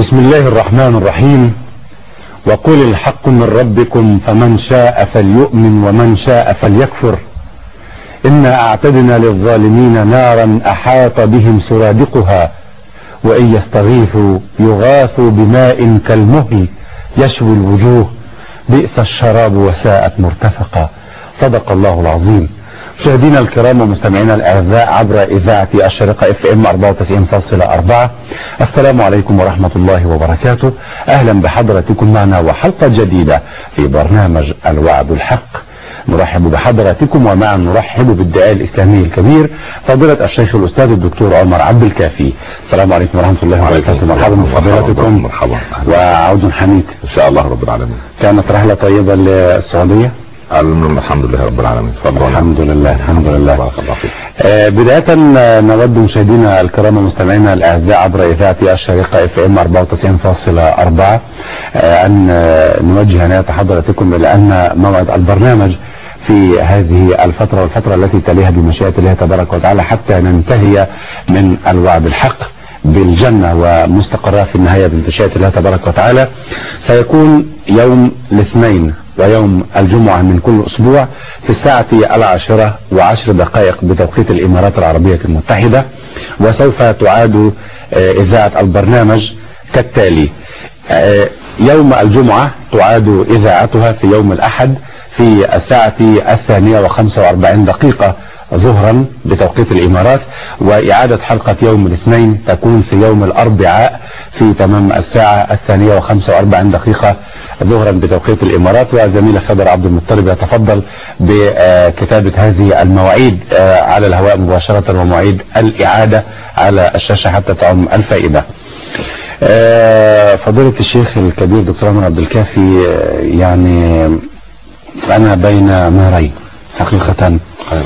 بسم الله الرحمن الرحيم. وقل الحق من ربكم فمن شاء فليؤمن ومن شاء فليكفر إنا أعتدنا للظالمين نارا أحاط بهم سرادقها وإن يستغيثوا يغاثوا بماء كالمهل يشوي الوجوه بئس الشراب وساءت مرتفقا. صدق الله العظيم. مشاهدينا الكرام ومستمعينا الاعزاء عبر اذاعه الشارقه FM 94.4، السلام عليكم ورحمه الله وبركاته. اهلا بحضراتكم معنا وحلقه جديده في برنامج الوعد الحق. نرحب بحضراتكم ومعا نرحب بالداعية الإسلامي الكبير فضيلة الشيخ الأستاذ الدكتور عمر عبد الكافي. السلام عليكم ورحمة الله وبركاته. مرحبا بفضيلتكم. مرحبا وعود حميد إن شاء الله رب العالمين. كانت رحلة طيبة للسعودية؟ الحمد لله رب العالمين. الحمد لله الحمد لله. بارك الله فيك. بداية نود مشاهدينا الكرام ومستمعينا الأعزاء عبر إذاعة الشارقة FM 94.4 أن نوجه عناية حضراتكم إلى أن موعد البرنامج في هذه الفترة والفترة التي تليها بمشيئة الله تبارك وتعالى حتى ننتهي من الوعد الحق بالجنة ومستقرها في النهاية بمشيئة الله تبارك وتعالى سيكون يوم الاثنين ويوم الجمعة من كل أسبوع في الساعة 10:10 بتوقيت الإمارات العربية المتحدة. وسوف تعاد إذاعة البرنامج كالتالي: يوم الجمعة تعاد إذاعتها في يوم الأحد في الساعة 2:45 ظهرا بتوقيت الإمارات، وإعادة حلقة يوم الاثنين تكون في يوم الأربعاء في تمام الساعة 2:45 ظهرا بتوقيت الإمارات. وزميل خضر عبد المطلب يتفضل بكتابة هذه المواعيد على الهواء مباشرة ومواعيد الإعادة على الشاشة حتى تعم الفائدة. فضيلة الشيخ الكبير دكتور عمر عبد الكافي، يعني أنا بين نارين حقيقة.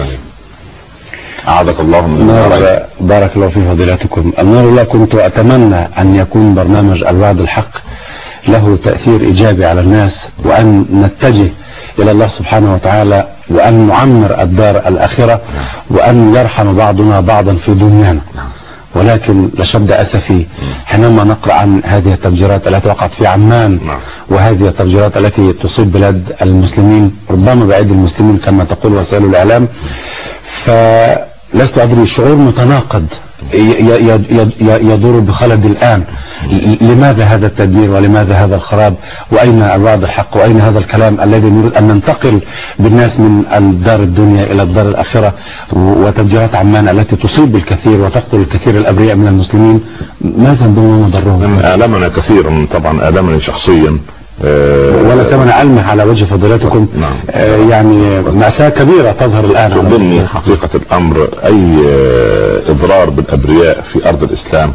أعاذك الله من النار. بارك الله في فضيلتكم. النار لا كنت أتمنى أن يكون برنامج الوعد الحق له تأثير إيجابي على الناس وأن نتجه إلى الله سبحانه وتعالى وأن نعمر الدار الآخرة وأن يرحم بعضنا بعضا في دنيانا. ولكن لشد أسفي حينما نقرأ عن هذه التفجيرات التي وقعت في عمان وهذه التفجيرات التي تصيب بلاد المسلمين ربما بأيدي المسلمين كما تقول وسائل الإعلام، فلست أدري، شعور متناقض يدور بخلد الآن. لماذا هذا التدمير ولماذا هذا الخراب؟ وأين الوعد الحق وأين هذا الكلام الذي نريد أن ننتقل بالناس من الدار الدنيا إلى الدار الآخرة؟ وتفجيرات عمان التي تصيب الكثير وتقتل الكثير الأبرياء من المسلمين، ما ذنبهم وما ضرهم؟ آلمنا كثيرا طبعا، آلمني شخصيا ولا سمنا ألمح على وجه فضيلتكم. يعني مأساة كبيرة تظهر الآن. ضمن حقيقة الأمر أي إضرار بالأبرياء في أرض الإسلام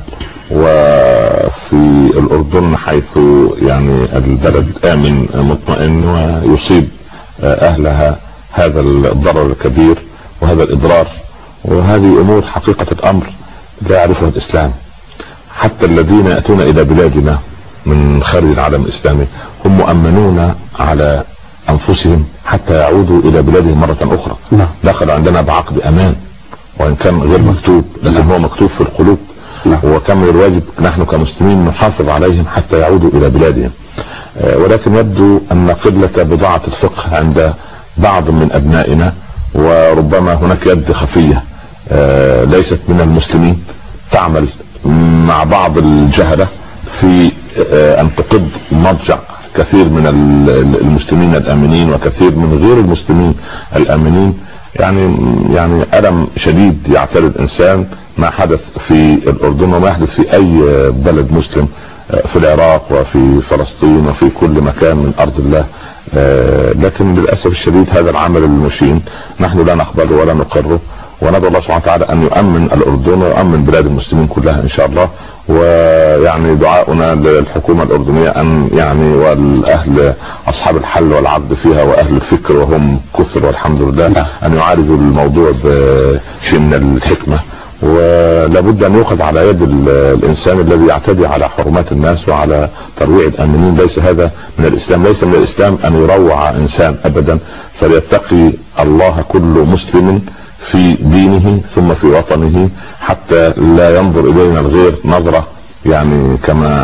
وفي الأردن حيث يعني البلد آمن مطمئن ويصيب أهلها هذا الضرر الكبير وهذا الإضرار، وهذه أمور حقيقة الأمر لا يعرفها الإسلام. حتى الذين يأتون إلى بلادنا من خارج العالم الإسلامي هم مؤمنون على أنفسهم حتى يعودوا إلى بلادهم مرة أخرى. دخل عندنا بعقد أمان وإن كان غير مكتوب، لكن هو مكتوب في القلوب. وكان من الواجب نحن كمسلمين نحافظ عليهم حتى يعودوا إلى بلادهم. ولكن يبدو أن قلة بضاعة الفقه عند بعض من أبنائنا، وربما هناك يد خفية ليست من المسلمين تعمل مع بعض الجهلة في أن تقض مضجع كثير من المسلمين الآمنين وكثير من غير المسلمين الآمنين. يعني ألم شديد يعتري الإنسان ما حدث في الأردن وما يحدث في أي بلد مسلم في العراق وفي فلسطين وفي كل مكان من أرض الله. لكن للأسف الشديد هذا العمل المشين نحن لا نقبله ولا نقره، وندعو الله سبحانه وتعالى أن يؤمن الأردن ويؤمن بلاد المسلمين كلها إن شاء الله. ويعني دعاؤنا للحكومة الأردنية أن يعني والأهل أصحاب الحل والعقد فيها وأهل الفكر وهم كثر والحمد لله أن يعالجوا الموضوع بشيء من الحكمة. ولابد أن يؤخذ على يد الإنسان الذي يعتدي على حرمات الناس وعلى ترويع الآمنين. ليس هذا من الإسلام، ليس من الإسلام أن يروع إنسان أبدا. فليتقي الله كل مسلم في دينه ثم في وطنه حتى لا ينظر إلينا الغير نظرة يعني كما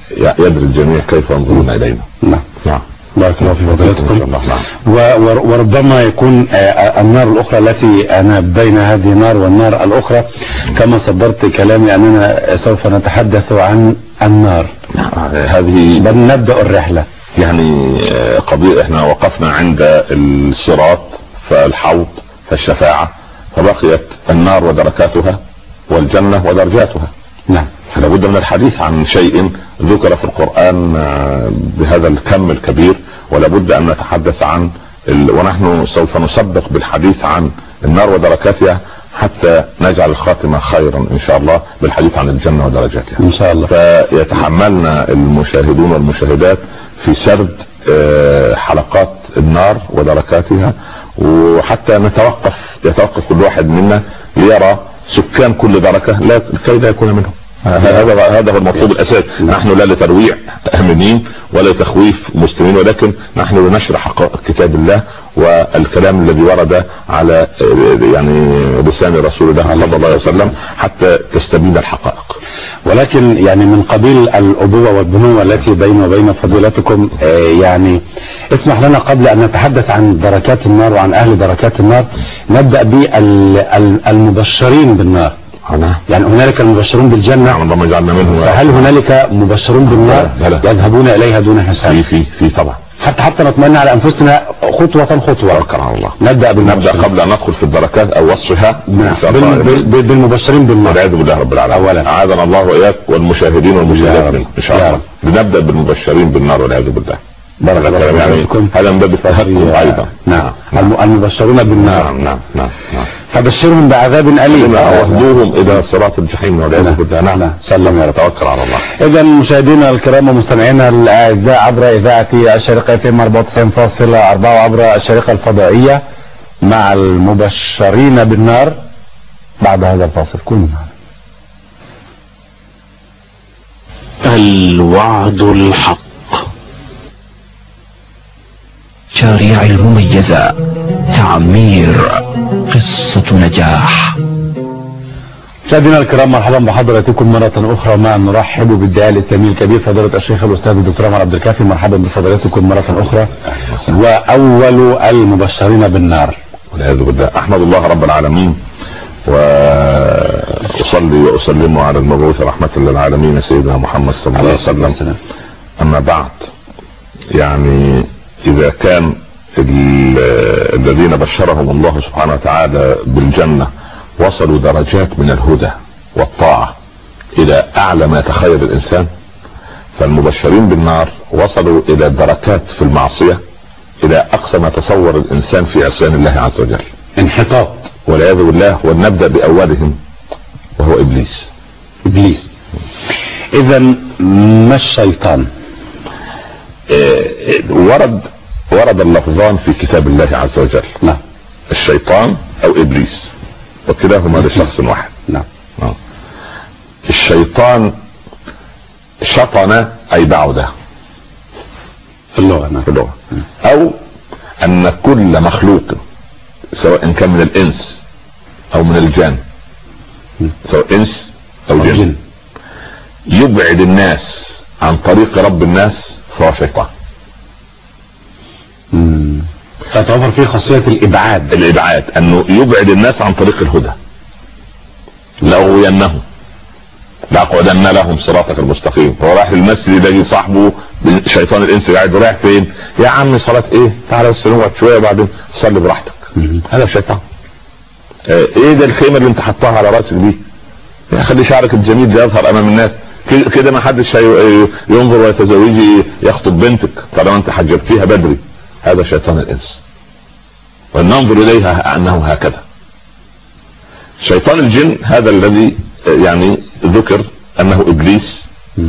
يدري الجميع كيف ينظرون الينا. نعم. نعم. بارك الله في فضيلتكم. وربما يكون النار الأخرى التي أنا بين هذه النار والنار الأخرى كما صدرت كلامي أننا سوف نتحدث عن النار. هذه بل نبدأ الرحلة. يعني قضية احنا وقفنا عند الصراط فالحوض فالشفاعة، فبقيت النار ودركاتها والجنة ودرجاتها. نعم. فلا بد من الحديث عن شيء ذكر في القرآن بهذا الكم الكبير، ولا بد ان نتحدث عن ونحن سوف نسبق بالحديث عن النار ودركاتها حتى نجعل الخاتمة خيرا ان شاء الله بالحديث عن الجنة ودرجاتها ان شاء الله. فيتحملنا المشاهدون والمشاهدات في سرد حلقات النار ودركاتها، وحتى يتوقف كل واحد منا ليرى سكان كل دركة كي لا يكون منهم. هذا هو المطلوب الاساسي. نحن لا لترويع امنين ولا تخويف مسلمين، ولكن نحن لنشر حقائق كتاب الله والكلام الذي ورد على يعني لسان رسول الله صلى الله عليه وسلم حتى تستبين الحقائق. ولكن يعني من قبيل الأبوة والبنوة التي بين وبين فضيلتكم، يعني اسمح لنا قبل أن نتحدث عن دركات النار وعن أهل دركات النار نبدأ بالمبشرين بالنار. يعني هنالك المبشرون بالجنة، فهل هنالك مبشرون بالنار يذهبون إليها دون حساب؟ في طبعا، حتى نطمئن على أنفسنا خطوة خطوة. الله. نبدأ قبل أن ندخل في الدركات أو وصفها بالمبشرين بالنار. والعياذ بالله رب العالمين. أولا أعاذنا الله وإياك والمشاهدين والمشاهدات منه إن شاء الله. لنبدأ بالمبشرين بالنار والعياذ بالله. بارك الله يعني هذا من باب التهكم أيضا. نعم. المبشرون بالنار. نعم. فبشرهم بعذاب أليم واهدوهم إلى صراط الجحيم والعياذ بالله. نعم. سلم يا رب. توكل على الله. إذا مشاهدينا الكرام ومستمعينا الأعزاء عبر إذاعة الشرقية FM 94.4 وعبر الشريقة الفضائية مع المبشرين بالنار بعد هذا الفاصل. كن الوعد الحق. شارع المميزة، تعمير قصة نجاح. مشاهدينا الكرام مرحبا بحضراتكم مرة أخرى. ما نرحب بالداعية الإسلامي الكبير فضيلة الشيخ الأستاذ الدكتور عمر عبد الكافي. مرحبا بفضيلتكم مرة أخرى. وأول المبشرين بالنار والعياذ بالله. أحمد الله رب العالمين وأصلي وأسلم على المبعوث رحمة للعالمين سيدنا محمد صلى الله عليه وسلم. أما بعد، يعني إذا كان الذين بشرهم الله سبحانه وتعالى بالجنة وصلوا درجات من الهدى والطاعة إلى أعلى ما يتخيل الإنسان، فالمبشرين بالنار وصلوا إلى دركات في المعصية إلى أقصى ما تصور الإنسان في عصيان الله عز وجل، انحطاط والعياذ بالله. ونبدأ بأولهم وهو إبليس. إذا ما الشيطان؟ ورد اللفظان في كتاب الله عز وجل. نعم. الشيطان أو إبليس، وكلاهما لشخص واحد. نعم. الشيطان شطن أي بعد في اللغة. أو أن كل مخلوق سواء كان من الإنس أو من الجن، سواء إنس أو جن، يبعد الناس عن طريق رب الناس فهو شيطان. فتوفر فيه خاصية الإبعاد، أنه يبعد الناس عن طريق الهدى. لأغوينهم لأقعدن لهم صراطك المستقيم. هو رايح المسجد يلاقي صاحبه شيطان الإنس قاعد. رايح فين يا عم؟ صلاة إيه؟ تعالى بس نقعد شوية وبعدين صلي براحتك. هذا الشيطان. إيه ده الخيمة اللي أنت حطها على رأسك دي؟ خلي شعرك الجميل ده يظهر أمام الناس كده، ما حدش ينظر ويتزوجي يخطب بنتك طالما أنت حجبتيها بدري. هذا شيطان الإنس، وننظر إليها أنه هكذا. شيطان الجن هذا الذي يعني ذكر أنه إبليس.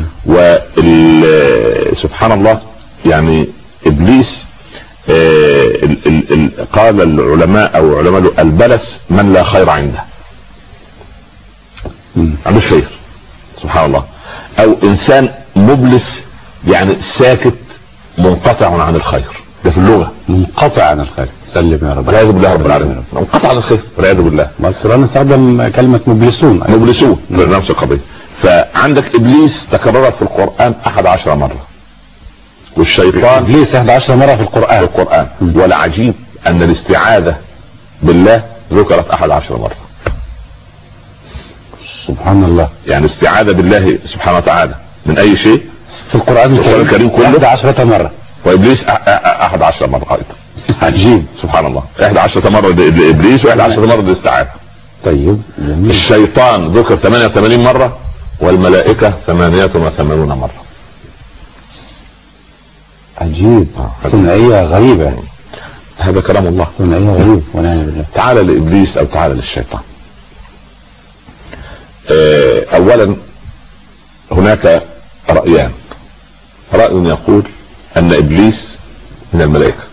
وسبحان الله، يعني إبليس قال العلماء أو علماء البلس من لا خير عنده، عندوش خير سبحان الله. أو إنسان مبلس يعني ساكت منقطع عن الخير. ده في اللغة منقطع عن الخير. سلم يا رب. والعياذ بالله رب العالمين. منقطع عن الخير والعياذ بالله. ما القرآن استخدم كلمة مبلسون في نفس القضية. فعندك ابليس تكررت في القرآن 11 مرة، والشيطان ابليس 11 مرة في القرآن. والعجيب ان الاستعاذة بالله ذكرت 11 مرة. سبحان الله. يعني استعاذة بالله سبحانه وتعالى من اي شيء في القرآن الكريم كله 11 مرة، وابليس 11 مرة ايضا. عجيب سبحان الله. 11 مرة لابليس و11 مرة للاستعاذة. طيب جميل. الشيطان ذكر 88 مرة، والملائكة 88 مرة. عجيب. ثنائية غريبة. هذا كلام الله. ثنائية غريب ونعم بالله. تعال لابليس او تعال للشيطان. اولا هناك رأيان. رأي يقول ان ابليس من الملائكة،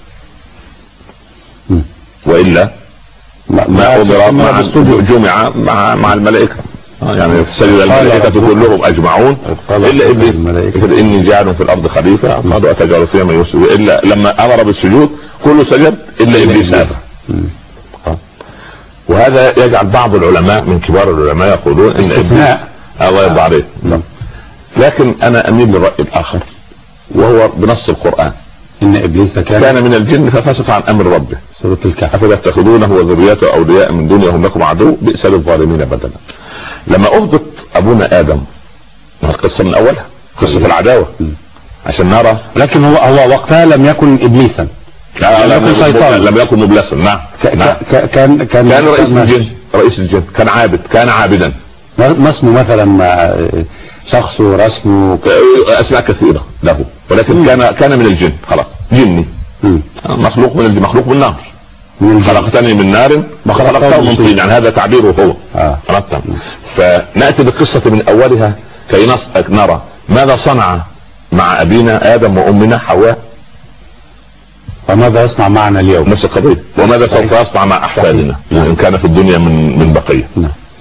وإلا ما امر جمع مع الملائكة، يعني سجد الملائكة كلهم اجمعون الا ابليس. اني جاعل في الارض خليفة قالوا اتجعل فيها من يفسد، الا لما امر بالسجود كله سجد الا ابليس هذا. وهذا يجعل بعض العلماء من كبار العلماء يقولون ان ابليس الله يرضى عليه. لكن انا اميل للرأي الاخر، وهو بنص القرآن ان ابليس كان من الجن ففسق عن امر ربه. سورة الكهف. افتتخذونه وذريته اولياء من دونه وهم لكم عدو بئس للظالمين بدلا. لما اهبط ابونا ادم، القصة من اولها قصة العداوة عشان نرى، لكن هو وقتها لم يكن ابليسا، لم يكن مبلسا. نعم. كان رئيس الجن، كان عابدا. ما اسمه مثلا شخص ورسمه اسماء كثيرة له، ولكن كان من الجن. خلاص جني، مخلوق من الجن، مخلوق من نار. خلقتني من نار وخلقته من طين، يعني هذا تعبيره هو. فنأتي بالقصة من اولها كي نرى ماذا صنع مع ابينا ادم وامنا حواء، وماذا يصنع معنا اليوم. نفس القضية. وماذا سوف يصنع مع احفادنا ان كان في الدنيا من بقية.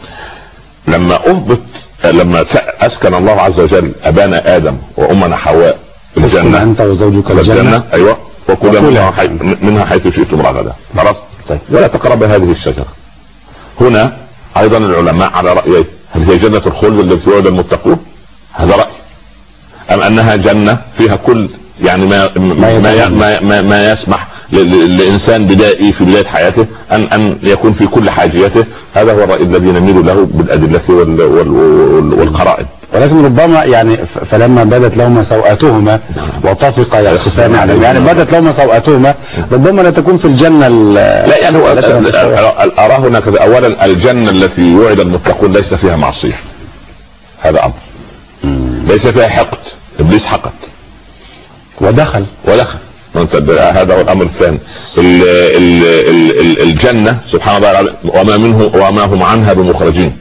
لما اسكن الله عز وجل ابانا ادم وامنا حواء في الجنة، انت وزوجك الجنة. ايوه. وكلا منها حيث شئتم رغدا. خلاص. ولا تقرب هذه الشجرة. هنا ايضا العلماء على رأيين، هل هي جنة الخلد التي يوعد المتقون؟ هذا رأي. ام انها جنة فيها كل يعني ما يسمح للإنسان بدائي في بداية حياته أن يكون في كل حاجيته. هذا هو الرأي الذي نميل له بالأدلة والقرائن. ولكن ربما يعني فلما بدت لهما سوءاتهما وطفقا يخصفان عليهما، يعني بدت لهما سوءاتهما، ربما لا تكون في الجنة. لا يعني هو أراه هناك. أولا الجنة التي وعد المتقون ليس فيها معصية، هذا أمر. ليس فيها حقد، إبليس حقد ودخل. هذا هو الامر الثاني. الجنة سبحان الله وما هم عنها بمخرجين.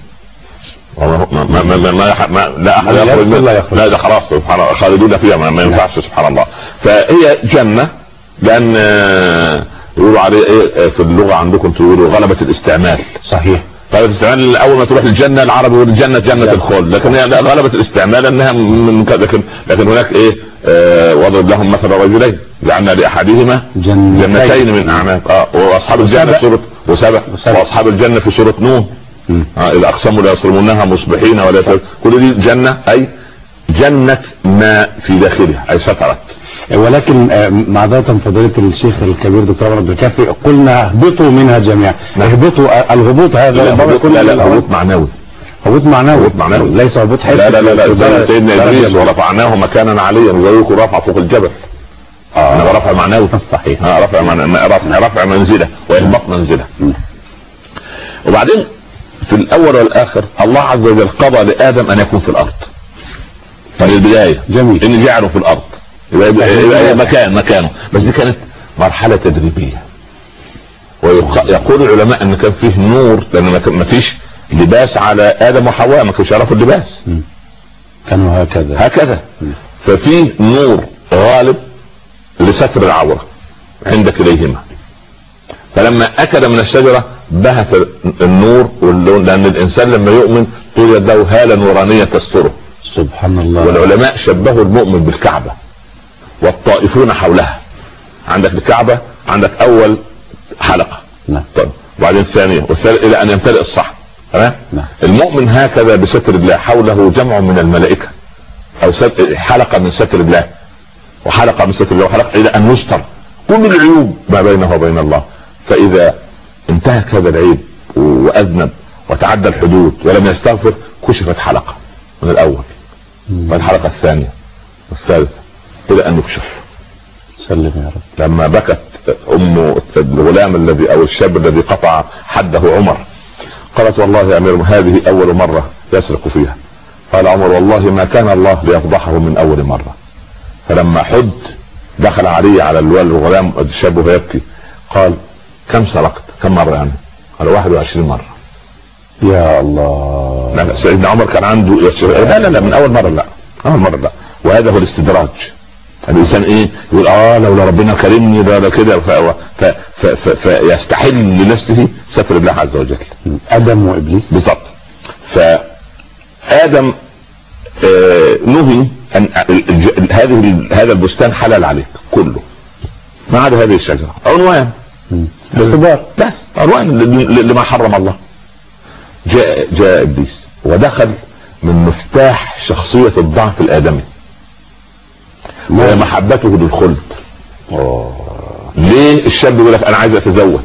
لا احد يخرج منها. لا ده خلاص سبحان الله خالدون فيها، ما ينفعش. سبحان الله. فهي جنة لان يقولوا عليه ايه في اللغة عندكم، تقولوا غلبة الاستعمال. صحيح. غلبة الاستعمال اول ما تروح الجنة العرب يقول الجنة جنة الخلد، لكن هي غلبة الاستعمال انها من لكن هناك ايه وضرب لهم مثل رجلين جعلنا لاحدهما جنتين من اعناب. واصحاب الجنة سورة وسبع، واصحاب الجنة في سورة نون اذا اقسموا لا يصرمونها مصبحين ولا كل دي جنة، اي جنة ما في داخلها، اي سترت. ولكن معذرة فضيلة الشيخ الكبير دكتور عبد الكافي، قلنا اهبطوا منها جميعا. اهبطوا، الهبوط هذا لا هبوط معنوي. هبوط معنوي ليس هبوط حسي. لا سيدنا ادريس ورفعناه مكانا عليا، وذلك رفع فوق الجبل. انا رفع معنوي. صحيح. رفع منزله ويهبط منزله. وبعدين في الاول والاخر الله عز وجل قضى لادم ان يكون في الارض من البدايه. جميل. ان جعله في الارض يبقى مكانه. بس دي كانت مرحله تدريبيه. ويقول العلماء ان كان فيه نور، لان ما فيش لباس على ادم وحواء، ما كانش يعرفوا اللباس، كانوا هكذا. ففيه نور غالب لستر العوره عند كليهما. فلما اكل من الشجره بهت النور واللون، لان الانسان لما يؤمن توجد له هاله نورانيه تستره. سبحان الله. والعلماء شبهوا المؤمن بالكعبه والطائفون حولها. عندك الكعبه، عندك اول حلقه، طيب، وبعدين الثانيه والثالثه الى ان يمتلئ الصحن. تمام. المؤمن هكذا بستر الله، حوله جمع من الملائكة او حلقة من ستر الله وحلقة من ستر الله وحلقة الى ان يستر كل العيوب ما بينه وبين الله. فاذا انتهك هذا العيب واذنب وتعدى الحدود ولم يستغفر كشفت حلقة من الاول والحلقة الثانية والثالثة الى ان يكشف. سلم يا رب. لما بكت ام الغلام الذي او الشاب الذي قطع حده عمر قالت والله يا امير هذه اول مرة يسرق فيها. قال عمر والله ما كان الله ليفضحه من اول مرة. فلما حد دخل علي على الغلام الشاب وهو يبكي قال كم سرقت؟ كم مرة يعني؟ قال 21 مرة. يا الله. لا سيدنا عمر كان عنده لا من اول مرة، لا اول مرة لا. وهذا هو الاستدراج. الانسان ايه يقول لولا ربنا كرمني ده كده فيستحل لنفسه ستر الله عز وجل. ادم وابليس بالضبط. فادم نهي ان هذا البستان حلال عليك كله ما عدا هذه الشجرة. عنوان الاختبار بس، عنوان لما حرم الله. جاء ابليس ودخل من مفتاح شخصية الضعف الادمي ومحبته للخلد. ليه الشاب يقول لك انا عايز اتزوج؟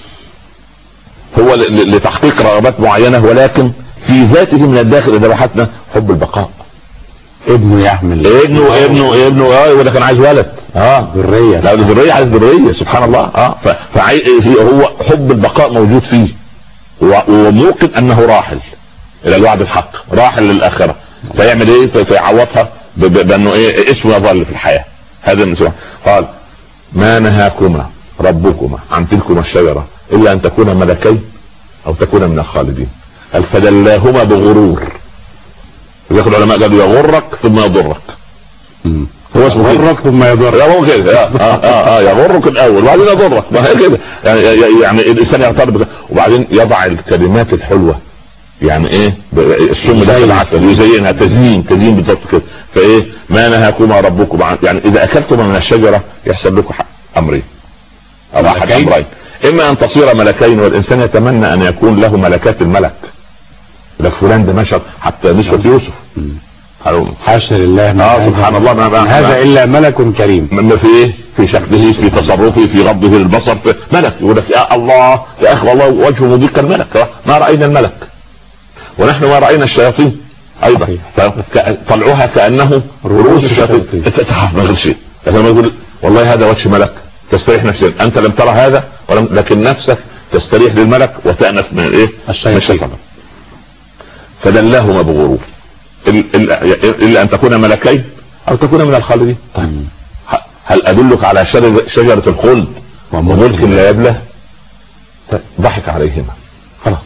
هو لتحقيق رغبات معينة ولكن في ذاته من الداخل اذا بحثنا حب البقاء. ابنه يحمل ابنه يقول لك انا عايز ولد ذرية. لا ذرية، عايز ذرية سبحان الله. هو حب البقاء موجود فيه وموقن انه راحل الى الوعد الحق، راحل للاخرة. فيعمل ايه؟ فيعوضها بانه ايه اسمه يظل في الحياة. هذا المسؤول. قال ما نهاكما ربكما عن تلكما الشجرة الا ان تكونا ملكين او تكونا من الخالدين. قال فدلاهما بغرور. ياخذ العلماء قالوا يغرك ثم يضرك. هو اسمه يغرك ثم يضرك. هو كده يغرك الاول وبعدين يضرك. ما هي كده يعني الانسان يعترض وبعدين يضع الكلمات الحلوة يعني ايه السم ده العسل يزينها تزيين بالضبط كده. فايه ما نهاكما ربكما يعني اذا اكلتما من الشجرة يحصل لكم امرين او احد امرين، اما ان تصير ملكين والانسان يتمنى ان يكون له ملكات الملك. لك فلان ده نشر حتى نسوة يوسف. حاشا لله سبحان الله ما هذا الا ملك كريم. ما في ايه في شكله في تصرفه في غضه البصر في ملك. يقول لك يا الله يا اخي والله وجهه مضيق الملك. ما راينا الملك ونحن ما راينا الشياطين ايضا طلعوها كانه رؤوس الشياطين. تخاف من غير شيء. لكن ما يقول والله هذا وجه ملك تستريح نفسيا. انت لم ترى هذا لكن نفسك تستريح للملك وتأنف من ايه الشيطان. فدلاهما بغرور الا ان تكون ملكين او تكون من الخالدين. هل ادلك على شجرة الخلد وملك لا يبلى؟ ضحك عليهما خلاص.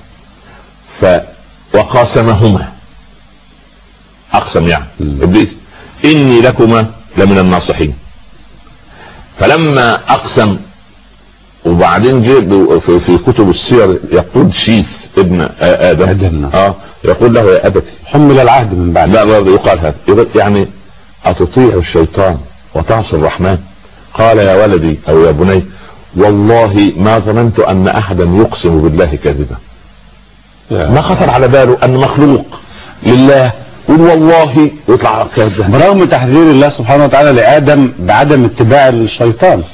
وقاسمهما اقسم يعني ابليس اني لكما لمن الناصحين. فلما اقسم وبعدين جاء في كتب السير يقول شيث ابن ادم يقول له يا ابتي حمل العهد من بعد. لا يقال هذا يعني اتطيع الشيطان وتعصي الرحمن؟ قال يا ولدي او يا بني والله ما ظننت ان احدا يقسم بالله كاذبا. ما خطر على باله ان مخلوق لله يقول والله يطلع كاذب برغم تحذير الله سبحانه وتعالى لادم بعدم اتباع الشيطان.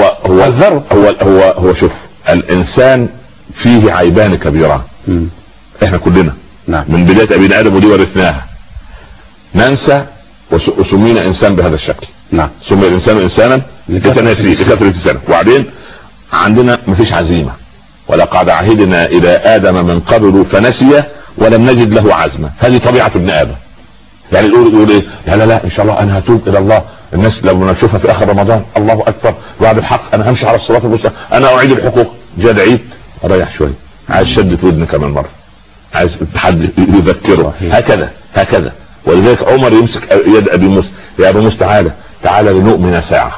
هو شوف الانسان فيه عيبان كبيران. احنا كلنا من بداية ابينا ادم ودي ورثناها. ننسى وسمينا انسان بهذا الشكل. سمي الانسان انسانا لتناسيه لكثرة السنة. وبعدين عندنا مفيش عزيمة. ولقد عهدنا الى ادم من قبل فنسي ولم نجد له عزمة. هذه طبيعة ابن ادم. يعني يقول ايه لا ان شاء الله انا هتوب الى الله. الناس لو نشوفها في اخر رمضان الله اكبر وعد الحق انا همشي على الصراط المستقيم انا اعيد الحقوق. جاء العيد اريح شويه عايز شدة ودن كمان مرة عايز حد يذكره هكذا. ولذلك عمر يمسك يد ابي موسى يا ابي موسى تعالى لنؤمن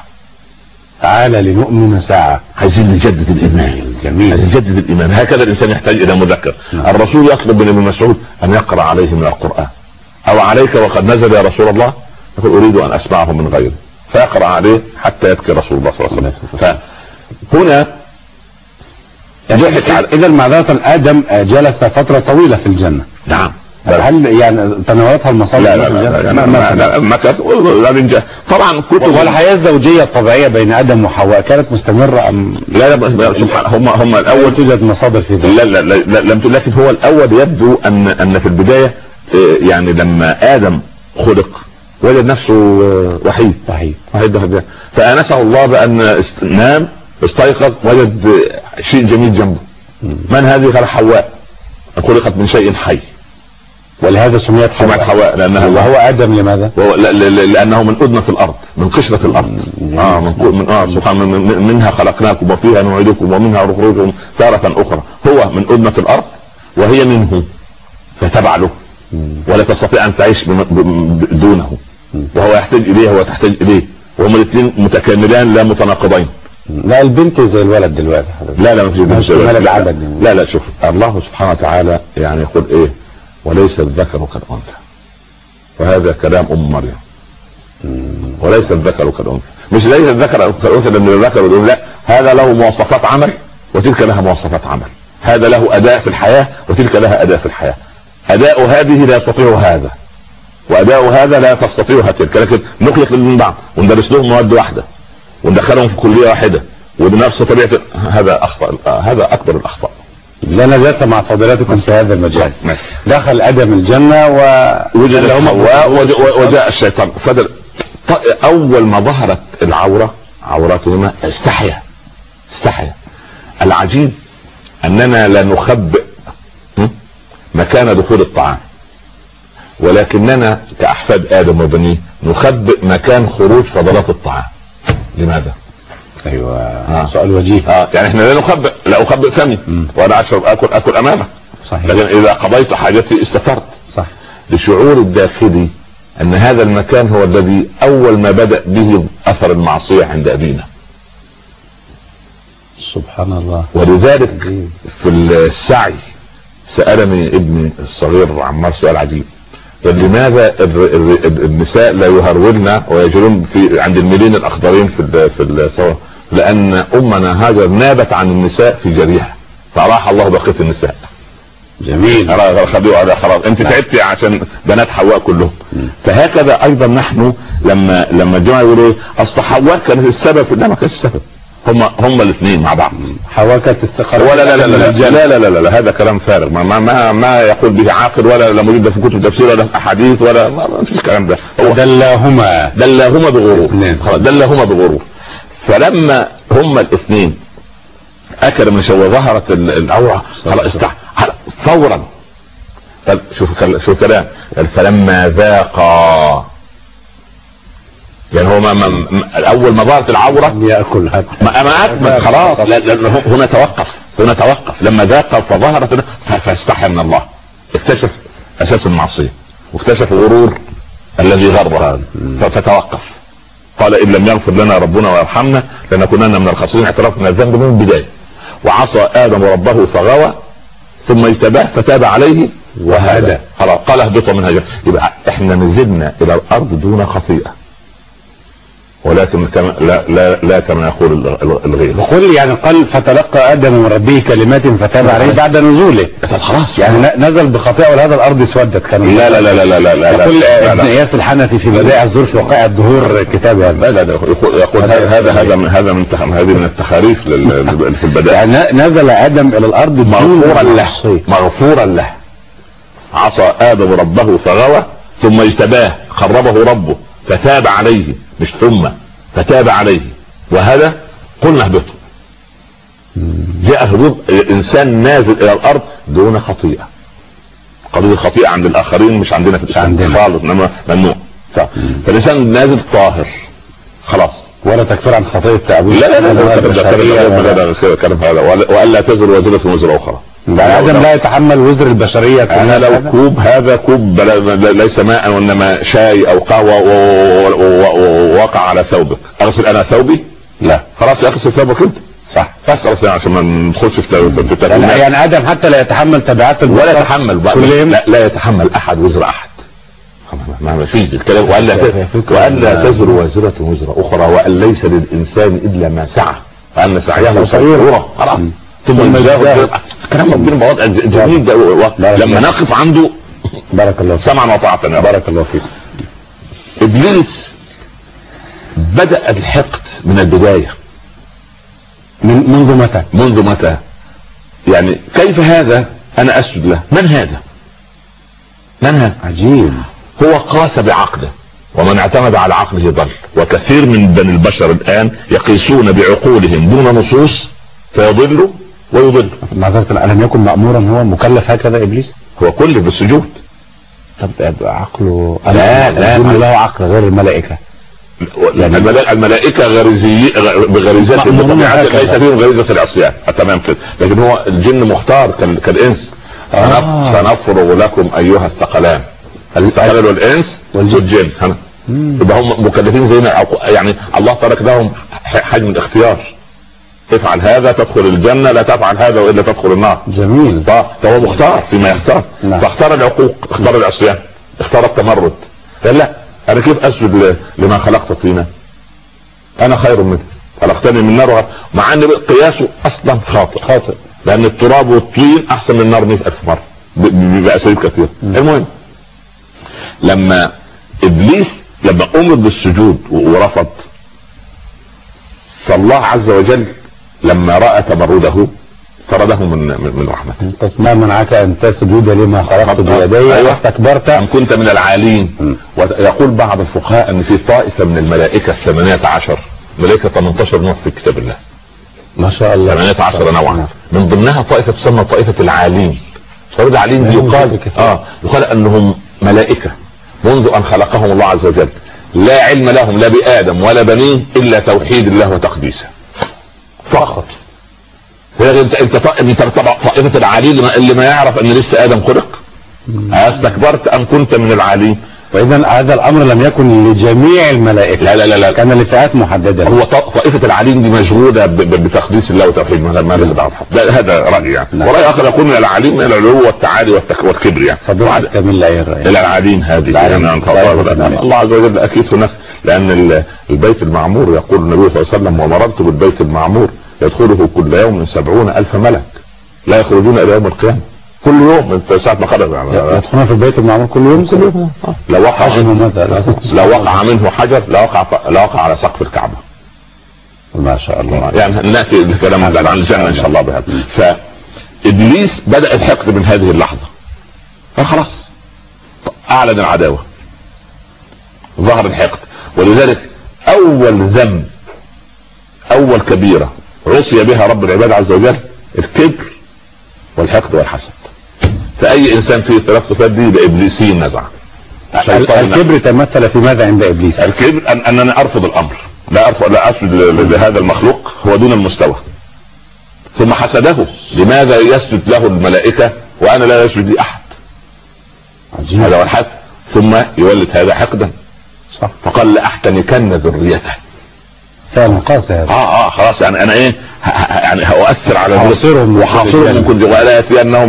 ساعة. عايزين نجدد الايمان. جميل. عايزين نجدد الايمان. هكذا الانسان يحتاج الى مذكر. الرسول يطلب من ابن مسعود ان يقرأ عليه من القرآن. او عليك وقد نزل يا رسول الله. يقول اريد ان اسمعه من غيره فيقرأ عليه حتى يبكي رسول الله صلى الله عليه وسلم. فهنا اذا معذرة ادم جلس فترة طويلة في الجنة. نعم. هل يعني تناولتها المصادر؟ لا مكث طبعا كتب. والحياة الزوجية الطبيعية بين ادم وحواء كانت مستمرة ام لا هم الاول توجد مصادر في ذلك؟ لا لم لكن هو الاول يبدو ان في البداية يعني لما ادم خلق وجد نفسه وحيد. فأنسه الله بأن نام استيقظ وجد شيء جميل جنبه. من هذه؟ قال حواء، خلقت من شيء حي، ولهذا سميت حواء لأنها. وهو آدم لماذا؟ لأنه من أدنة الأرض، من قشرة الأرض. سبحان منها خلقناكم وفيها نعيدكم ومنها نخرجكم تارة أخرى. هو من أدنة الأرض وهي منه، فتبع له ولا تستطيع أن تعيش دونه، وهو يحتاج إليه وهو تحتاج إليه، وهما الاثنين متكاملان لا متناقضين. لا البنت زي الولد دلوقتي. لا ما في بنت زي الولد. لا شوف الله سبحانه وتعالى يعني يقول ايه؟ وليس الذكر كالأنثى، وهذا كلام مريم. وليس الذكر كالأنثى، مش ليس الذكر كالأنثى لأن الذكر والأنثى، لا، هذا له مواصفات عمل وتلك لها مواصفات عمل، هذا له أداء في الحياة وتلك لها أداء في الحياة. أداء هذه لا يستطيع هذا، وأداء هذا لا تستطيعها تلك، لكن نخلق من بعض وندرس لهم مواد واحدة وندخلهم في كلية واحدة ونفس طبيعة. هذا أخطأ، هذا أكبر الأخطاء. لا نجاسة مع فضيلتكم في هذا المجال. دخل آدم الجنة ووجد حواء وجاء الشيطان. أول ما ظهرت عوراتهما استحيا. العجيب أننا لا نخبئ مكان دخول الطعام، ولكننا كأحفاد آدم وبنيه نخبئ مكان خروج فضلات الطعام. لماذا؟ ايوه سؤال وجيه. يعني احنا لا نخبئ، لا اخبئ فمي وانا اشرب اكل امامك. صحيح. لكن اذا قضيت حاجتي استترت. صح. لشعور الداخلي ان هذا المكان هو الذي اول ما بدأ به اثر المعصية عند ابينا. سبحان الله. ولذلك في السعي سألني ابني الصغير عمار سؤال عجيب، لماذا النساء لا يهرولن ويجرون في عند الميلين الاخضرين في الصور؟ لان امنا هاجر نابت عن النساء في جريها فراح الله بقية النساء. جميل. خلاص انت تعبتي عشان بنات حواء كلهم. فهكذا ايضا نحن لما الجماعة يقولوا اصل حواء كانت السبب في ده، ما كانش السبب، هم الاثنين مع بعض. حواء كانت السقر. لا هذا كلام فارغ، ما يقول به عاقل ولا موجود في كتب تفسير ولا في احاديث ولا ما فيش الكلام ده. دلهما بغرور. فلما هما الاثنين اكل من شو ظهرت العورة فورا. شوف كلام فلما ذاقا، يعني هو اول ما ظهرت العورة يأكل ما أكمل خلاص. هنا توقف لما ذاق فظهرت فاستحى من الله، اكتشف اساس المعصية واكتشف غرور الذي غره فتوقف. قال ان لم يغفر لنا ربنا ويرحمنا لنكونن من الخاسرين. اعترف من الذنب من البداية. وعصى آدم ربه فغوى ثم اجتباه فتاب عليه وهدى. خلاص قال اهبطوا منها. يبقى احنا نزلنا الى الارض دون خطيئة، ولكن لا كما يقول الغير. وقل يعني قال فتلقى آدم من ربه كلمات فتاب عليه بعد نزوله. خلاص يعني نزل بخطيئة ولهذا الأرض اسودت. كان لا يقول ابن إياس الحنفي في بدائع الزهور في وقائع الدهور كتاب هذا. لا يقول هذا من التخاريف في البدائع. يعني نزل آدم إلى الأرض مغفورا له. عصى آدم ربه فغوى ثم اجتباه قربه ربه فتاب عليه، مش ثم فتاب عليه وهذا قلنا اهبطوا. جاء هبوط الانسان نازل الى الارض دون خطيئة. قضية الخطيئة عند الاخرين مش عندنا في الاسلام خالص، انما ممنوع. فالانسان نازل طاهر خلاص، ولا تكفر عن خطيئة تعبير. لا كلام هذا. والا تزر وزرة وزر اخرى. آدم لا يتحمل وزر البشرية. انا لو كوب، هذا كوب ليس ماء وانما شاي او قهوة ووقع على ثوبك، اغسل انا ثوبي؟ لا، خلاص اغسل ثوبك انت. صح، خلاص عشان ما ندخلش في يعني آدم حتى لا يتحمل تبعات ولا يتحمل لا يتحمل احد وزر احد. ما فيش الكلام. وألا تزر وازرة وزر اخرى، وان ليس للانسان الا ما سعى وان سعيه سيرى. ثم يجاهد. كلام ربنا مواضع جميل ده، لما نقف عنده بارك الله سمعا وطاعة. بارك الله فيك. ابليس بدأ الحقد من البداية. منذ متى؟ منذ متى؟ يعني كيف هذا انا اسجد له؟ من هذا؟ من هذا؟ عجيب. هو قاس بعقله، ومن اعتمد على عقله ضل. وكثير من بني البشر الان يقيسون بعقولهم دون نصوص فيضلوا ويضلوا. معذرة، ألم يكن مأمورا هو مكلف هكذا ابليس؟ هو كله بالسجود. طب عقله لا له عقل غير الملائكة. يعني الملائكة بغريزتهم بطبيعتهم ليس فيهم غريزة العصيان. تمام كده. لكن هو الجن مختار كالانس. سنفرغ لكم ايها الثقلان، الثقلان والانس والجن. يبقى هم مكلفين زينا، يعني الله ترك لهم حجم الاختيار. افعل هذا تدخل الجنة، لا تفعل هذا والا تدخل النار. جميل. فهو مختار فيما يختار. فاختار العقوق، اختار العصيان، اختار التمرد. قال لا، انا كيف اسجد لما خلقت طينا؟ انا خير منه، خلقتني من نار. مع ان قياسه اصلا خاطئ، لان التراب والطين احسن من النار 100,000 مرة باساليب كثيرة. المهم لما ابليس لما امر بالسجود ورفض، فالله عز وجل لما راى تمرده طرده من رحمته. ما منعك ان تسجد لما خلقت بيدي واستكبرت ام كنت من العالين. ويقول بعض الفقهاء ان في طائفه من الملائكه 18 ملائكه، 18 نوع في كتاب الله ما شاء الله، 18 نوعا. من ضمنها طائفه تسمى طائفه العالين. طائفه العالين دي يقال انهم ملائكه منذ ان خلقهم الله عز وجل لا علم لهم لا بآدم ولا بنيه الا توحيد الله وتقديسه فقط. انت طائفة العالين اللي ما يعرف ان لسه ادم خلق. استكبرت ام كنت من العالين. واذا هذا الامر لم يكن لجميع الملائكة، لا كان لفئات محددة. هو طائفة العالين دي مشغولة بتقديس الله وتوحيد هذا رأي يعني. ورأي اخر يقول من العالين من العلو والتعالي والكبر يعني. الى العالين هذه يعني الله عز وجل اكيد هناك. لان البيت المعمور يقول النبي صلى الله عليه وسلم ومررت بالبيت المعمور يدخله كل يوم 70,000 ملك لا يخرجون الى يوم القيامة. كل يوم من ساعة ما خرج يدخلون في البيت المعمور كل يوم. لو وقع منه حجر لا وقع على سقف الكعبة. ما شاء الله. يعني نأتي الكلام عن الجنة ان شاء الله بهذا. فابليس بدأ الحقد من هذه اللحظة، فخلاص اعلن العداوة، ظهر الحقد. ولذلك اول ذنب، اول كبيرة عصي بها رب العباد عز وجل الكبر والحقد والحسد. فاي انسان فيه ثلاث صفات دي بابليسي نزع. الكبر تمثل في ماذا عند ابليس؟ الكبر انني ارفض الامر، لا اسجد لهذا المخلوق، هو دون المستوى. ثم حسده، لماذا يسجد له الملائكة وانا لا يسجد لي احد؟ هذا هو الحسد. ثم يولد هذا حقدا، صح. فقال لاحتنكن ذريته. فعلا قاسي هذا. خلاص يعني انا ايه يعني هؤثر على حاصرهم من كل ولا ياتينهم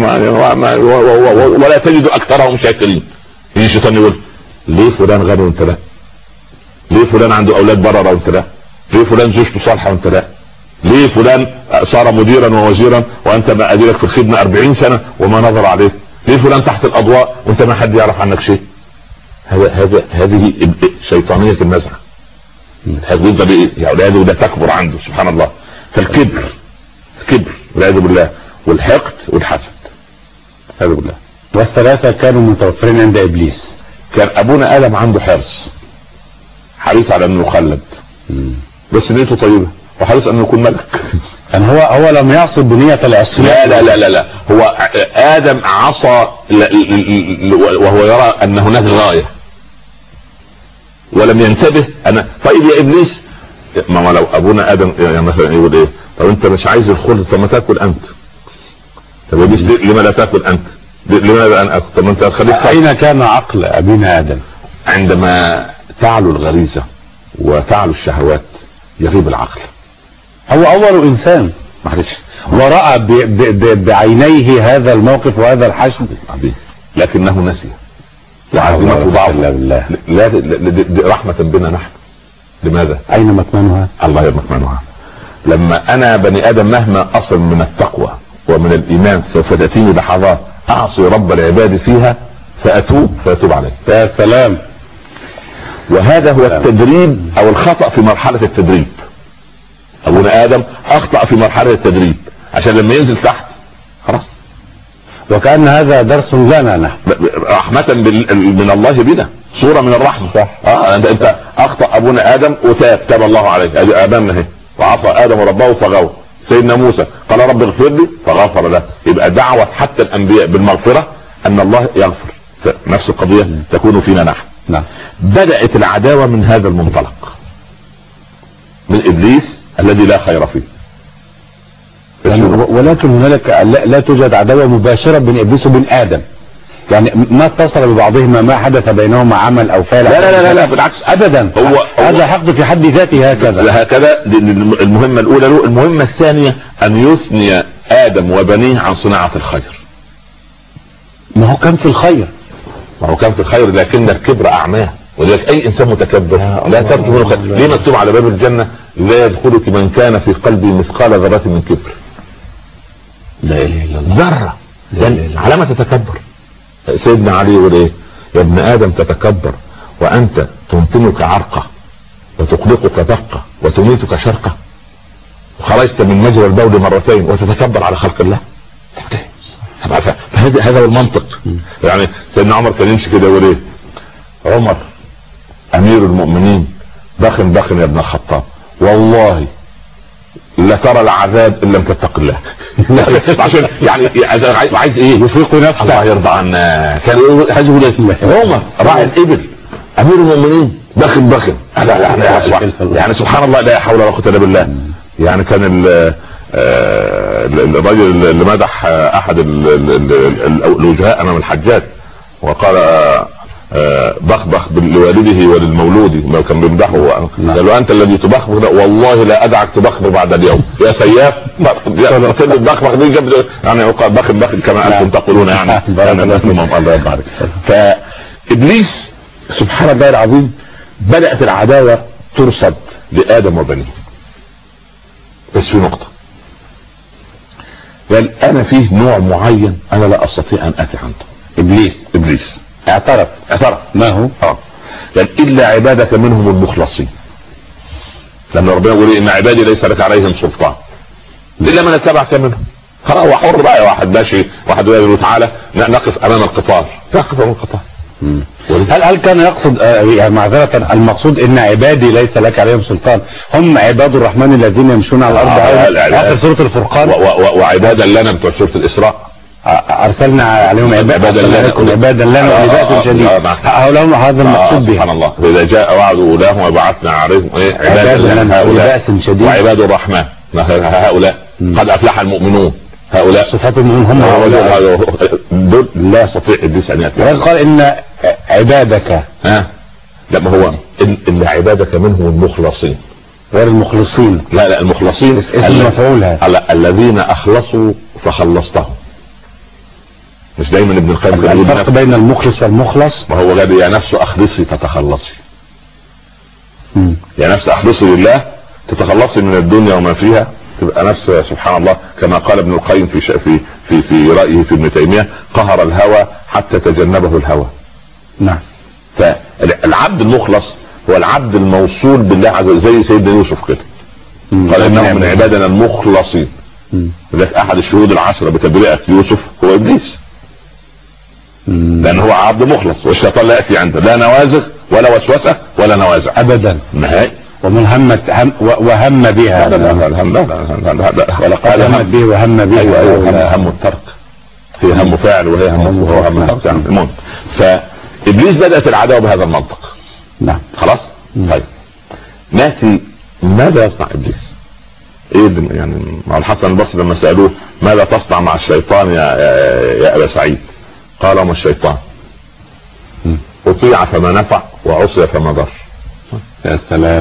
ولا تجد اكثرهم شاكرين. الشيطان يقول ليه فلان غني وانت لا؟ ليه فلان عنده اولاد برره وانت لا؟ ليه فلان زوجته صالحه وانت لا؟ ليه فلان صار مديرا ووزيرا وانت ما اديرك في الخدمه 40 سنه وما نظر عليك؟ ليه فلان تحت الاضواء وانت ما حد يعرف عنك شيء؟ هذه شيطانيه النزعه. هتقول طب ايه يا اولاد؟ وده تكبر عنده سبحان الله. فالكبر والعياذ بالله، والحقد والحسد هذا بالله. والثلاثه كانوا متوفرين عند ابليس. كان ابونا ادم عنده حريص على انه يخلد، بس نيته طيبه، وحريص انه يكون ملك. يعني هو لم يعصي بنية العصيان. لا هو ادم عصى وهو يرى ان هناك غايه ولم ينتبه. انا طيب يا ابليس، ما لو ابونا ادم يعني مثلا يقول ايه؟ طب انت مش عايز الخلد، طب ما تاكل انت. طب يا ابليس لما لا تاكل انت؟ لماذا انا اكل؟ طب ما انت خليك. اين كان عقل ابينا ادم؟ عندما تعلو الغريزه وتعلو الشهوات يغيب العقل. هو اول انسان معلش ورأى بعينيه هذا الموقف وهذا الحشد، لكنه نسي وعزمته ضعف. لا رحمة بنا نحن. لماذا؟ اين مكمنها؟ الله مكمنها. لما انا بني ادم مهما اصل من التقوى ومن الايمان سوف تأتيني لحظات اعصي رب العباد فيها فاتوب عليه. يا سلام. وهذا هو التدريب او الخطأ في مرحلة التدريب. ابونا ادم اخطأ في مرحلة التدريب عشان لما ينزل تحت خلاص. وكأن هذا درس لنا نحن رحمة من الله بنا، صورة من الرحمة. صح. انت اخطأ ابونا ادم تاب الله عليه. ادم اهي وعصى ادم ربه فغوى. سيدنا موسى قال رب اغفر لي فغفر له. يبقى دعوة حتى الانبياء بالمغفرة ان الله يغفر. نفس القضية تكون فينا نحن. نعم. بدأت العداوة من هذا المنطلق، من ابليس الذي لا خير فيه. ولكن هنالك لا توجد عداوة مباشرة بين ابليس وبين ادم، يعني ما اتصل ببعضهما، ما حدث بينهما عمل او فعل. لا بالعكس ابدا. هذا حقد في حد ذاته هكذا. المهمة الاولى له. المهمة الثانية ان يثني ادم وبنيه عن صناعة الخير. ما هو كان في الخير لكن الكبر اعماه. ولذلك اي انسان متكبر لا ترجو منه خير. ليه مكتوب على باب الجنة لا يدخلك من كان في قلبه مثقال ذرة من كبر. لا اله الا الله. ذرة. علامة تتكبر. سيدنا علي يقول ايه؟ يا ابن ادم تتكبر وانت تمتنك عرقة وتقلقك دقة وتميتك شرقة وخرجت من مجرى البول مرتين وتتكبر على خلق الله. هذا هو المنطق. يعني سيدنا عمر كان يمشي كده يقول ايه؟ عمر امير المؤمنين بخ يا ابن الخطاب والله لا ترى العذاب ان لم تتق الله. عشان يعني عايز ايه؟ يفرق نفسه. الله يرضى عنا. كان حاجه عمر راعي الابل امير المؤمنين بخ يعني سبحان الله لا حول ولا قوه الا بالله. يعني كان الرجل اللي مدح احد الوجهاء امام الحجاج وقال بخبخ لوالده وللمولود، ما كان بيمدحه قال له انت الذي تبخبخ والله لا ادعك تبخبخ بعد اليوم يا سياف. كلمه بخبخ دي جنب يعني بخ كما انتم تقولون يعني. الله يبارك. فابليس سبحان الله العظيم بدات العداوه ترصد لادم وبنيه. بس في نقطه قال انا فيه نوع معين انا لا استطيع ان اتي عنده. ابليس اعترف. ما هو؟ قال الا عبادك منهم المخلصين. لما ربنا يقول ان عبادي ليس لك عليهم سلطان الا من اتبعك منهم. خلاص هو حر بقى. واحد ماشي واحد يقول له تعالى نقف امام القطار. هل كان يقصد يعني معذرة المقصود ان عبادي ليس لك عليهم سلطان هم عباد الرحمن الذين يمشون على الارض في سورة الفرقان وعبادا لنا بتوع سورة الاسراء ارسلنا عليهم عبادا لنا اولي باس شديد. هؤلاء هذا المقصود به. سبحان الله. واذا جاء وعد اولاهم وبعثنا عليهم عبادا لنا اولي باس شديد وعباد الرحمن هؤلاء قد افلح المؤمنون. هؤلاء صفات المؤمنين هم دول لا يستطيع ابليس ان ياتي. قال ان عبادك لا ما هو ان عبادك منهم المخلصين غير المخلصين. لا المخلصين اسم مفعول الذين اخلصوا فخلصتهم. مش دايما ابن القيم الفرق بين المخلص والمخلص. ما هو قال يا نفس اخلصي تتخلصي. يا نفس اخلصي لله تتخلصي من الدنيا وما فيها تبقى نفس سبحان الله كما قال ابن القيم في رأيه في ابن تيمية قهر الهوى حتى تجنبه الهوى. نعم. فالعبد المخلص هو العبد الموصول بالله عز وجل زي سيدنا يوسف كده. قال انه من عبادنا المخلصين. لذلك احد الشهود العشرة بتبرئة يوسف هو ابليس. لان هو عبد مخلص والشيطان لا يأتي عنده لا نوازغ ولا وسوسة ولا نوازع ابدا نهائي. ومن وهم بها. ولقد همت به وهم بها. ايوه هم الترك. هي هم فاعل وهي هم ترك يعني. المهم فابليس بدأت العداوة بهذا المنطق. نعم. خلاص. طيب ناتي ماذا يصنع ابليس؟ ايه يعني مع الحسن البصري لما سألوه ماذا تصنع مع الشيطان يا ابا سعيد؟ قال ما الشيطان اطيع فما نفع وعصي فما ضر. يا سلام.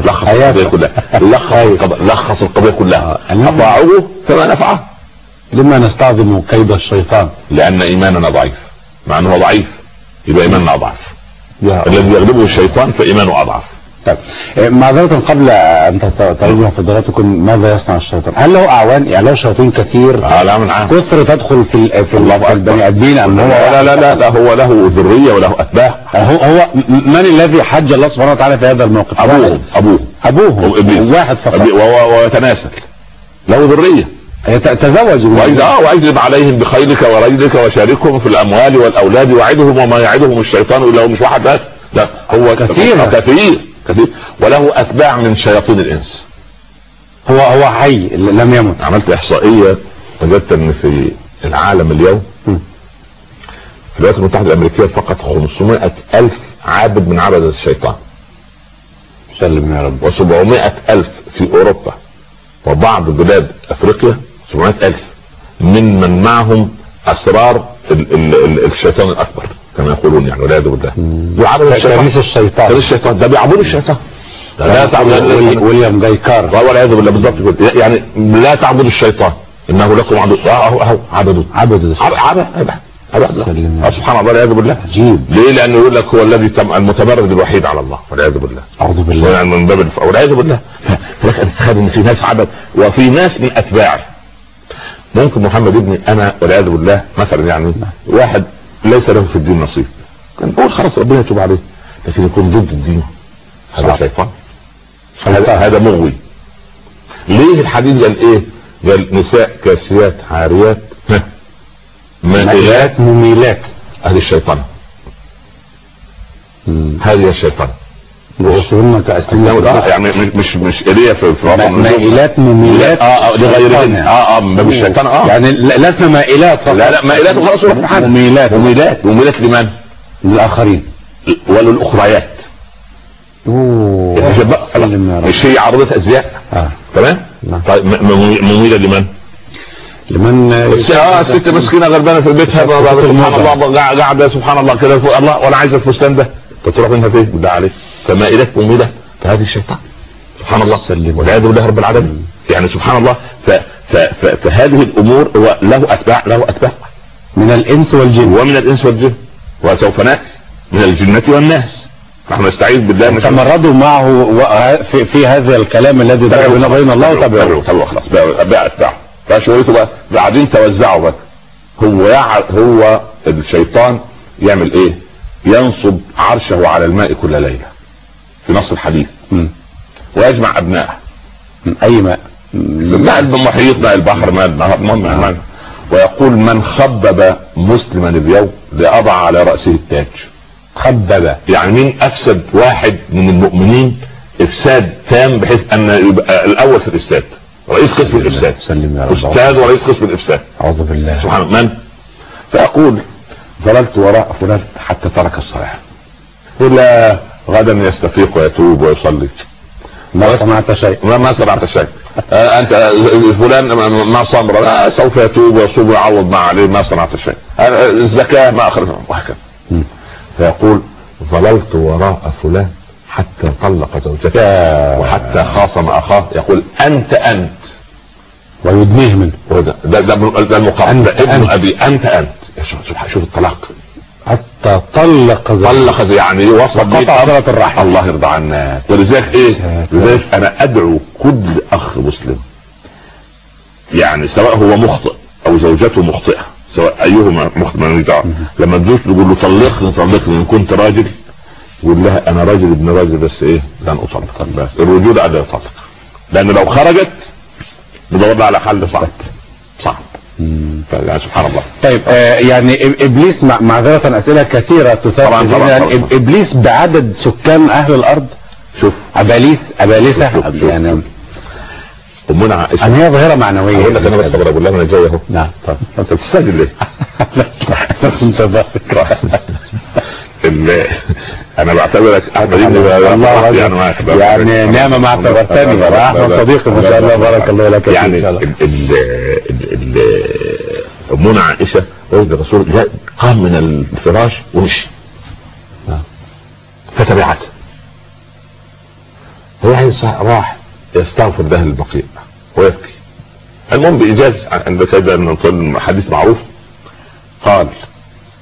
لخص القضية كلها. اطاعوه فما نفعه. لما نستعظم كيد الشيطان؟ لان ايماننا ضعيف. مع انه ضعيف يبقى ايماننا اضعف. الذي يغلبه الشيطان فايمانه اضعف. طيب معذرة قبل ان تتوجه فضلاتكم، ماذا يصنع الشيطان؟ هل له اعوان؟ يعني له شياطين كثير كثر تدخل في البني ادمين ام هو لا هو له ذريه وله اتباع. هو من الذي حج الله سبحانه وتعالى في هذا الموقف؟ ابوه واحد فقط ويتناسل له ذريه تزوج واجلب عليهم بخيلك ورجلك وشاركهم في الاموال والاولاد وعدهم وما يعدهم الشيطان الا هو مش واحد بس، لا هو كثير وله اتباع من شياطين الانس. هو حي لم يمت. عملت احصائيه وجدت ان في العالم اليوم في الولايات المتحده الامريكيه فقط 500,000 عابد من عبدة الشيطان. سلم يا رب. و700,000 في اوروبا وبعض بلاد افريقيا 700,000 من معهم اسرار الشيطان الاكبر كما يقولون، يعني والعياذ بالله. وعبد الشيطان ده بيعبدوا الشيطان. لا تعبد ويليام جايكار والعياذ بالله بالضبط كده، يعني لا تعبدوا الشيطان انه لكم عدو. عبدوا سبحان الله والعياذ بالله. عجيب. ليه؟ لانه يقول لك هو الذي المتمرد الوحيد على الله والعياذ بالله. اعوذ بالله. يعني من باب والعياذ بالله. لكن تخيل ان في ناس عبد وفي ناس من اتباعه. ممكن محمد ابني انا والعياذ بالله مثلا، يعني واحد ليس له في الدين نصيب، كان بقول خلاص ربنا يتوب عليه، لكن يكون ضد الدين هذا شيطان. هذا مغوي. ليه الحديث قال ايه؟ قال نساء كاسيات عاريات مائلات مميلات. هذه الشيطان. هذه الشيطان وصولنا كأسنان يعني مش إليه في مائلات مميلات لغيرهن باب الشيطان يعني لسنا مائلات لا مائلات وخلاص. مميلات لمن؟ للآخرين وللأخريات. مش هي عرضة أزياء تمام. طيب مميلة لمن الست مسكينه غلبانه في بيتها سبحان الله قاعده سبحان الله كده الله وانا عايز الفستان ده، تروح منها فين؟ بالله عليك. فمائلات مميله فهذه الشيطان سبحان الله والعياذ بالله رب العالمين. يعني سبحان الله فهذه الامور هو له اتباع من الانس والجن وسوف ناتي من الجنه والناس. نحن نستعيذ بالله تمردوا معه في هذا الكلام الذي بيننا وبين الله وتابعوه خلاص بقى اتباعه بقى شويته بقى بعدين توزعوا بقى. هو الشيطان يعمل ايه؟ ينصب عرشه على الماء كل ليله في نص الحديث ويجمع ابنائه. اي ماء؟ ماء المحيط، ماء البحر، ماء النهر، ويقول من خبب مسلما اليوم لأضع على رأسه التاج. خبب يعني مين افسد واحد من المؤمنين افساد تام بحيث ان يبقى الاول في الافساد، رئيس قسم الافساد، استاذ ورئيس قسم الافساد. اعوذ بالله. سبحان الله. من؟ فاقول ظللت وراء فلان حتى ترك الصلاة. ولا غدا يستفيق ويتوب ويصلي. ما سمعت شيء. ما سمعت شيء. انت فلان ما صام، لا سوف يتوب ويصوم ويعوض ما عليه، ما صنعت شيء. الزكاة ما اخرجها وهكذا. فيقول ظللت وراء فلان حتى طلق زوجته وحتى خاصم اخاه. يقول انت ويدنيه منه. ده المقابل. ابن ابي انت شوف الطلاق حتى طلق يعني وصل قطع صلة الرحم. الله يرضى عنك. ولذلك لذلك انا ادعو كل اخ مسلم، يعني سواء هو مخطئ او زوجته مخطئة، سواء ايهما مخطئ من الرجال، لما تجوش تقول له طلقني ان كنت راجل، يقول لها انا راجل ابن راجل بس لن اطلق. بس الرجولة قادر يطلق، لان لو خرجت ندور على حل صعب. يعني سبحان الله. طيب يعني ابليس معذرة اسئلة كثيرة تثار يعني ابليس بعدد سكان اهل الارض. شوف ابالسة يعني امنا عائشة ان هي ظاهرة معنوية. اقول لك انا بس اقول لك انا جاي اهو. نعم طيب انت بتستعجل ليه؟ انت ضاحك. انا بعتبرك يعني نعمة ما اعتبرتني احمد صديقي ما شاء الله بارك الله لك. يعني امنا عائشة زوج الرسول جاء قام من الفراش ومشي فتبعته. هو راح يستغفر ده البقيع ويبكي. المهم بإيجاز عند كده حديث معروف قال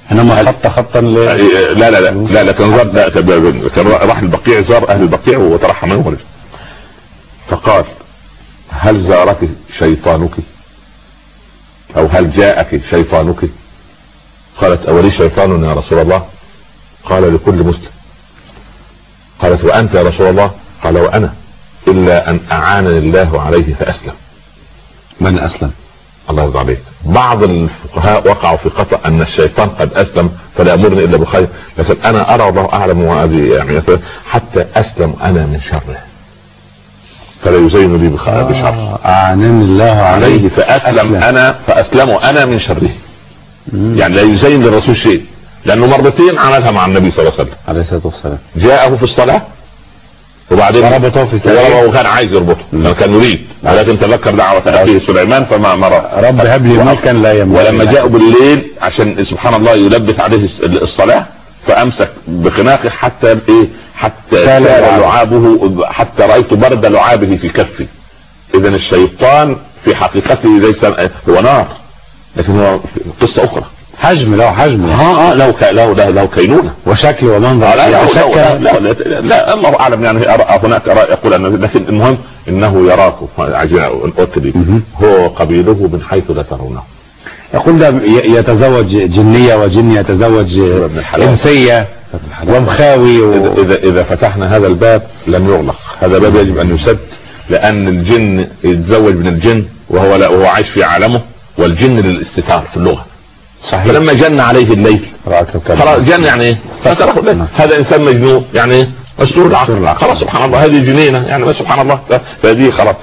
انما خط خطا لا لكن زار، كان راح البقيع، زار اهل البقيع وترحم منهم. فقال هل زارك شيطانك او هل جاءك شيطانك؟ قالت اولي شيطان يا رسول الله؟ قال لكل مسلم. قالت وانت يا رسول الله؟ قال وانا، الا ان اعانني الله عليه فاسلم. من اسلم؟ الله يرضى عليك. بعض الفقهاء وقعوا في خطأ ان الشيطان قد اسلم فلا يامرني الا بخير، لكن انا ارى والله اعلم وهذه يعني حتى اسلم انا من شره فلا يزين لي بشر. اعانني الله عليه فاسلم انا، فاسلم انا من شره. يعني لا يزين للرسول شيء، لانه مرتين عملها مع النبي صلى الله عليه وسلم عليه الصلاه والسلام. جاءه في الصلاه وبعدين ربطه في ساعه وكان عايز يربطه، كان يريد، ولكن تذكر دعوه اخيه سليمان فما مر. رب هب لي ملكا لا يملك. ولما جاءوا بالليل عشان سبحان الله يلبس عليه الصلاه، فامسك بخناقه حتى ايه، حتى سال لعابه، حتى رايت برد لعابه في كفي. اذا الشيطان في حقيقته ليس هو نار، لكن هو قصه اخرى، حجم، له حجم، لو كينونه وشكل ومنظر. لا الله اعلم. يعني هناك راي يقول ان، لكن المهم انه يراكم، عايزين اؤكد، هو قبيله من حيث لا ترونه. يقول ده يتزوج جنيه وجن يتزوج انسيه ومخاوي اذا فتحنا هذا الباب لن يغلق. هذا باب يجب ان يسد، لان الجن يتزوج من الجن وهو عايش في عالمه، والجن للاستتار في اللغه. صحيح. فلما جن عليه الليل خلاص، جن يعني ايه؟ هذا انسان مجنون، يعني ايه؟ مسرور العقل. خلاص سبحان الله، هذه جنينه يعني، سبحان الله. فدي خلاص.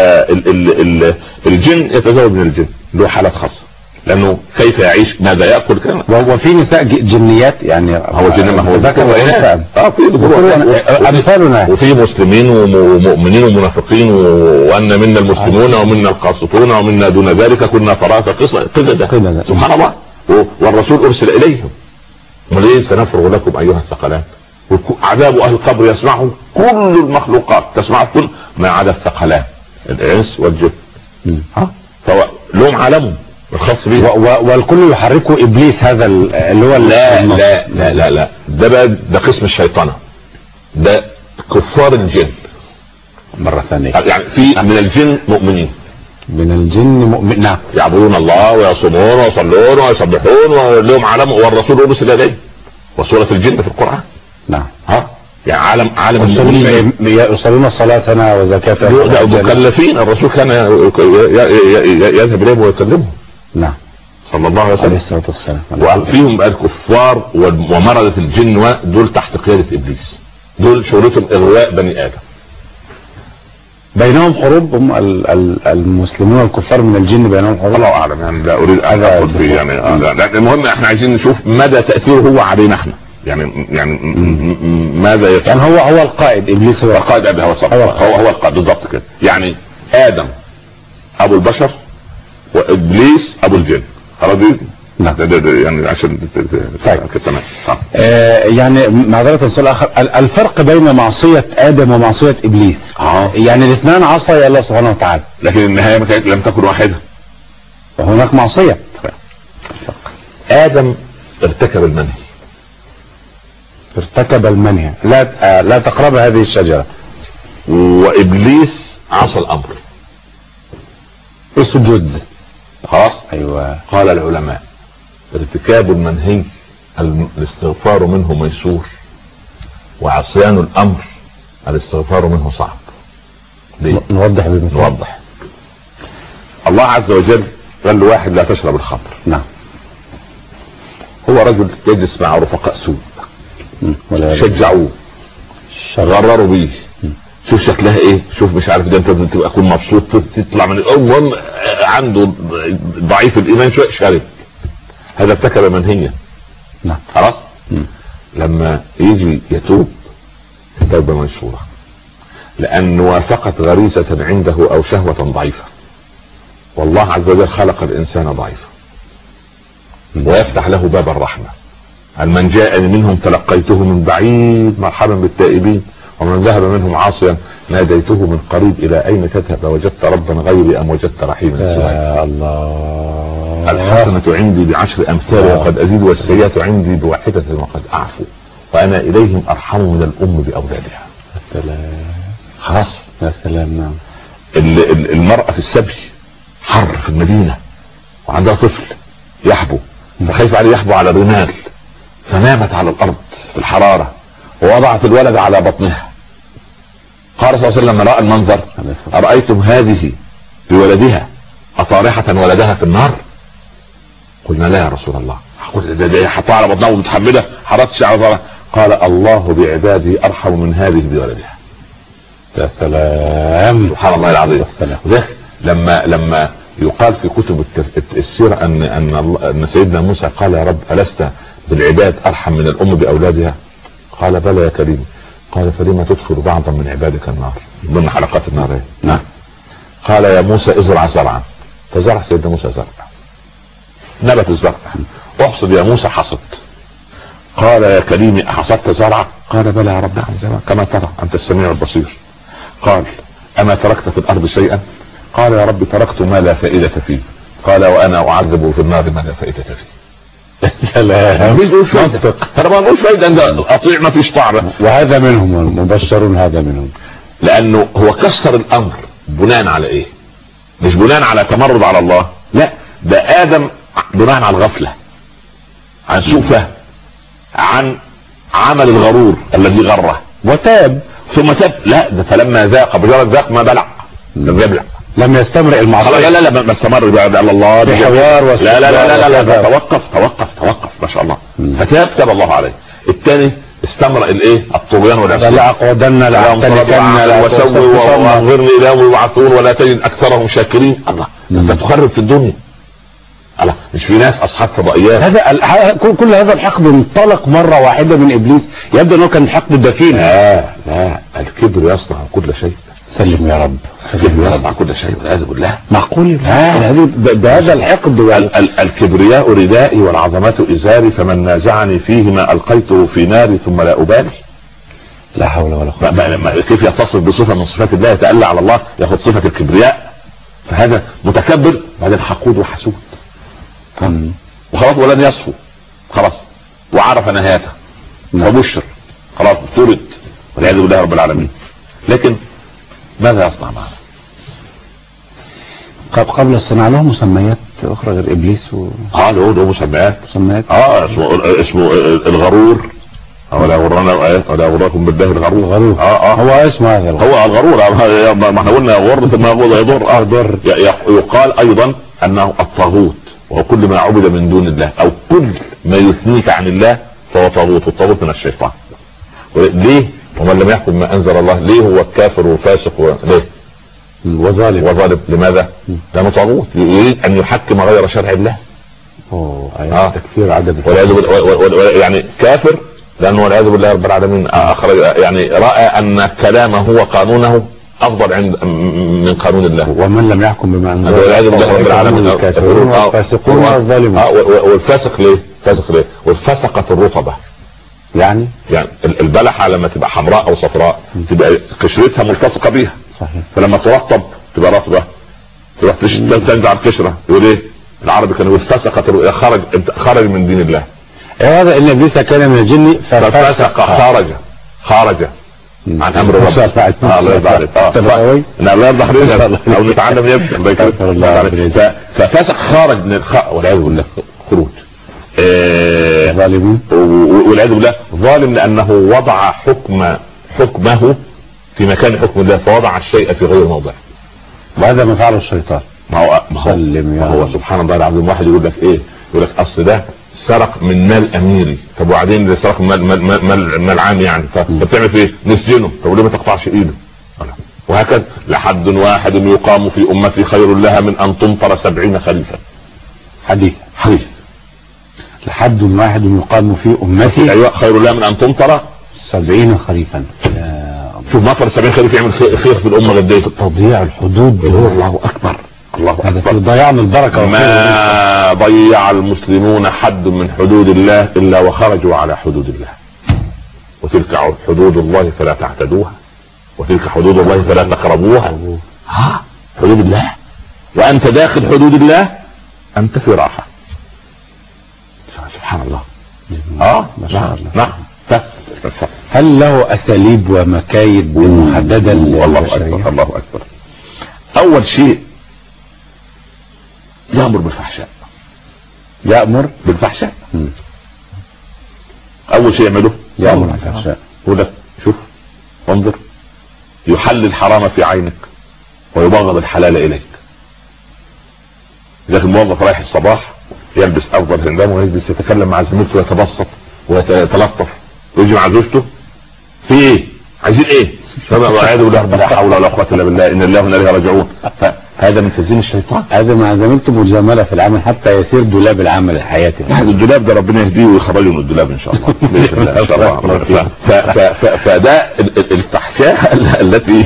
فالجن يتزوج من الجن له حالات خاصه، لانه كيف يعيش، ماذا ياكل كذا. وفي نساء جنيات يعني، هو جن، ما هو ذكر وانثى. في امثالنا، وفي مسلمين ومؤمنين ومنافقين، وان منا المسلمون ومنا القاسطون ومنا دون ذلك كنا طرائق قددا. سبحان الله. والرسول ارسل اليهم. وليه سنفرغ لكم ايها الثقلان. عذاب اهل القبر يسمعه كل المخلوقات، تسمعه كل ما عدا الثقلان، الانس والجن. فهو لهم عالمهم الخاص به، والكل يحركه ابليس. هذا اللي هو لا لا لا لا لا ده بقى ده قسم الشيطنه، ده كفار الجن مره ثانيه. يعني في من الجن مؤمنين، من الجن مؤمن، نعم، يعبدون الله ويصومون ويصلون ويسبحون ولهم عالم، والرسول ارسل اليه، وسوره الجن في القران. نعم. يعني عالم يصلون صلاتنا وزكاتنا مكلفين. الرسول كان يذهب اليهم ويكلمهم. نعم، صلى الله عليه وسلم. عليه الصلاه والسلام. وفيهم الكفار ومردة الجن، دول تحت قيادة ابليس، دول شغلتهم اغواء بني ادم. بينهم حروب، هم المسلمون والكفار من الجن بينهم حروب. الله اعلم يعني، لا اريد ان ادخل في يعني المهم احنا عايزين نشوف مدى تاثيره هو علينا احنا، يعني ماذا يفعل. يعني هو القائد، ابليس هو القائد، هو القائد بالضبط كده. يعني ادم ابو البشر وابليس ابو الجن. خلاص نعم. يعني عشان تمام. يعني معذرة سؤال اخر، الفرق بين معصية ادم ومعصية ابليس. يعني الاثنان عصيا الله سبحانه وتعالى، لكن النهاية لم تكن واحدة، وهناك معصية. ادم ارتكب المنهي، لا تقرب هذه الشجرة. وابليس عصى الامر، السجود. خلاص. ايوه. قال العلماء ارتكاب المنهي الاستغفار منه ميسور، وعصيان الامر الاستغفار منه صعب. ليه؟ نوضح بمثال. نوضح. الله عز وجل قال له واحد لا تشرب الخمر. نعم. هو رجل يجلس مع رفقاء سوء، شجعوه، غرروا بيه، شوف شكلها ايه، شوف مش عارف ده، انت تبقى تكون مبسوط تطلع من المهم عنده ضعيف الايمان شويه، شارب. هذا ارتكب منهيا. نعم. خلاص. لما يجي يتوب توبه ميسوره، لان وافقت غريزه عنده او شهوه ضعيفه، والله عز وجل خلق الانسان ضعيفا ويفتح له باب الرحمه. من جاء منهم تلقيته من بعيد مرحبا بالتائبين، ومن ذهب منهم عاصيا ناديته من قريب الى اين تذهب، وجدت ربا غيري ام وجدت رحيما سواي. الله. الحسنة عندي ب10 أمثالها وقد أزيد والسيئة عندي بواحدة وقد أعفو وأنا إليهم أرحم من الأم بأولادها. السلام. خلاص. يا سلام. نعم. المرأة في السبي حر في المدينة وعندها طفل يحبو، فخايف عليه يحبو على الرمال، فنامت على الأرض في الحرارة ووضعت الولد على بطنها. قال صلى الله عليه وسلم لما رأى المنظر: أرأيتم هذه بولدها أطارحة ولدها في النار؟ قلنا: لا يا رسول الله. حطها على بطنها ومتحملة حرتش على ظهرها. قال: الله بعباده أرحم من هذه بولدها. يا سلام. سبحان الله العظيم. ذلك لما يقال في كتب السيرة ان سيدنا موسى قال: يا رب ألست بالعباد أرحم من الأم بأولادها؟ قال: بلى يا كريم. قال: فلما تدخل بعضا من عبادك النار؟ ضمن حلقات النار. نعم. قال: يا موسى ازرع زرعا. فزرع سيدنا موسى زرع، نبت الزرع. احصد يا موسى. حصد. قال: يا كريم أحصدت زرعا؟ قال: بلى يا رب. كما ترى أنت السميع البصير. قال: أما تركت في الأرض شيئا؟ قال: يا رب تركت ما لا فائدة فيه. قال: وأنا أعذب في النار ما لا فائدة فيه. سلام. منطق. انا ما بقولش فايدة، انت اطيع ما فيش طعم. وهذا منهم المبشرون، هذا منهم. لانه هو كسر الامر بناء على ايه؟ مش بناء على تمرد على الله، لا، ده ادم بناء على الغفلة، عن سوء فهم، عن عمل الغرور الذي غره وتاب ثم تاب. لا، ده فلما ذاق بجرد ذاق ما بلع، لم يبلع، لم يستمر المعصية. لا ما استمر بقى الله بحوار لا لا لا لا لا توقف ما شاء الله. فتاب تاب الله عليه. الثاني استمر الايه؟ الطغيان والعصيان. لا اقعدن لا وسوي وانظرني الى يوم يبعثون ولا تجد اكثرهم شاكرين. الله، انت تخرب في الدنيا. الله، مش في ناس اصحاب فضائيات. هذا كل هذا الحقد انطلق مرة واحدة من ابليس. يبدو انه كان حقد دفين. لا الكبر يصنع كل شيء. سلم يا رب. الكبر يصنع كل شيء والعياذ بالله. معقول؟ بهذا الحقد الكبرياء ردائي والعظمة ازاري، فمن نازعني فيهما القيته في ناري ثم لا ابالي. لا حول ولا قوة. كيف يتصف بصفة من صفات الله، يتألى على الله، ياخذ صفة الكبرياء؟ فهذا متكبر، بعدين حقود وحسود وخلاص، ولن يصفو خلاص، وعرف نهايته فبشر خلاص، طرد والعياذ بالله رب العالمين. لكن ماذا يصنع معنا؟ قبل الصناعة له مسميات اخرى غير ابليس له مسميات. اسمه الغرور. ولا غركم بالله الغرور. هو اسمه هذا هو الغرور. ما احنا قلنا غر ثم يضر. يقال ايضا انه الطاغوت، وهو كل ما عبد من دون الله او كل ما يثنيك عن الله فهو طاغوت، والطاغوت من الشيطان. ليه؟ ومن لم يحكم ما انزل الله، ليه هو كافر وفاسق ليه؟ وظالم. لماذا؟ لانه طاغوت يريد ان يحكم غير شرع الله. تكفير عدد يعني كافر لانه والعياذ بالله رب العالمين اخرج، يعني راى ان كلامه هو قانونه افضل عند من قانون الله. ومن لم يحكم بما انزل الله والعياذ بالله رب العالمين الكافرون والفاسقون والظالمون. والفاسق ليه؟ والفسقة الرطبة. يعني البلحة لما تبقى حمراء او صفراء تبقى قشرتها ملتصقة بيها. صحيح. فلما ترطب تبقى رطبة، تروح تنزع القشرة. يقول ايه العربي؟ كانوا الفسقة خرج من دين الله. هذا ان ابليس كان من الجن ففسق خرج عن امر ربنا. الله يرضى عليك. الله يرضى عليك. او نتعلم يبكي. ففسق خارج من والعياذ بالله خروج. ظالمون والعياذ بالله ظالم لانه وضع حكمه في مكان حكم الله، فوضع الشيء في غير موضعه. وهذا ما فعله الشيطان. ما هو سبحان الله العظيم. واحد يقول لك ايه؟ يقول لك اصل ده سرق من مال اميري. طب وبعدين ده سرق مال عام يعني، فبتعمل فيه نسجنه. طب ليه ما تقطعش ايده؟ وهكذا لحد واحد يقام في امتي خير لها من ان تمطر 70 خليفا. حديث لحد واحد يقام في امتي ايوه خير لها من ان تمطر 70 خريفا. شوف مطر 70 خريف يعمل خير في الامه قد ايه؟ تضييع الحدود. الله اكبر. ضيعنا البركة. ما ضيع المسلمون حد من حدود الله الا وخرجوا على حدود الله. وتلك حدود الله فلا تعتدوها، وتلك حدود الله فلا تقربوها. حدود الله، وانت داخل حدود الله انت في راحة. سبحان الله. ما شاء الله. نعم. هل له اساليب ومكايد محددة الله اكبر الله اكبر. اول شيء يأمر بالفحشاء. يأمر بالفحشاء. اول شيء يعمله يأمر بالفحشاء. هو شوف انظر، يحل الحرام في عينك ويبغض الحلال اليك. لكن الموظف رايح الصباح يلبس افضل هندام ويجلس يتكلم مع زميلته ويتبسط ويتلطف ويجي مع زوجته في ايه؟ عايزين ايه؟ والعياذ بالله لا حول ولا قوه الا بالله، ان الله وانا اليه راجعون. فهذا من تزيين الشيطان. هذا مع زميلته مجامله في العمل حتى يصير دولاب العمل الحياتي. الدولاب ده ربنا يهديه ويخرجه من الدولاب ان شاء الله باذن الله ان شاء الله. فده الفحشاء التي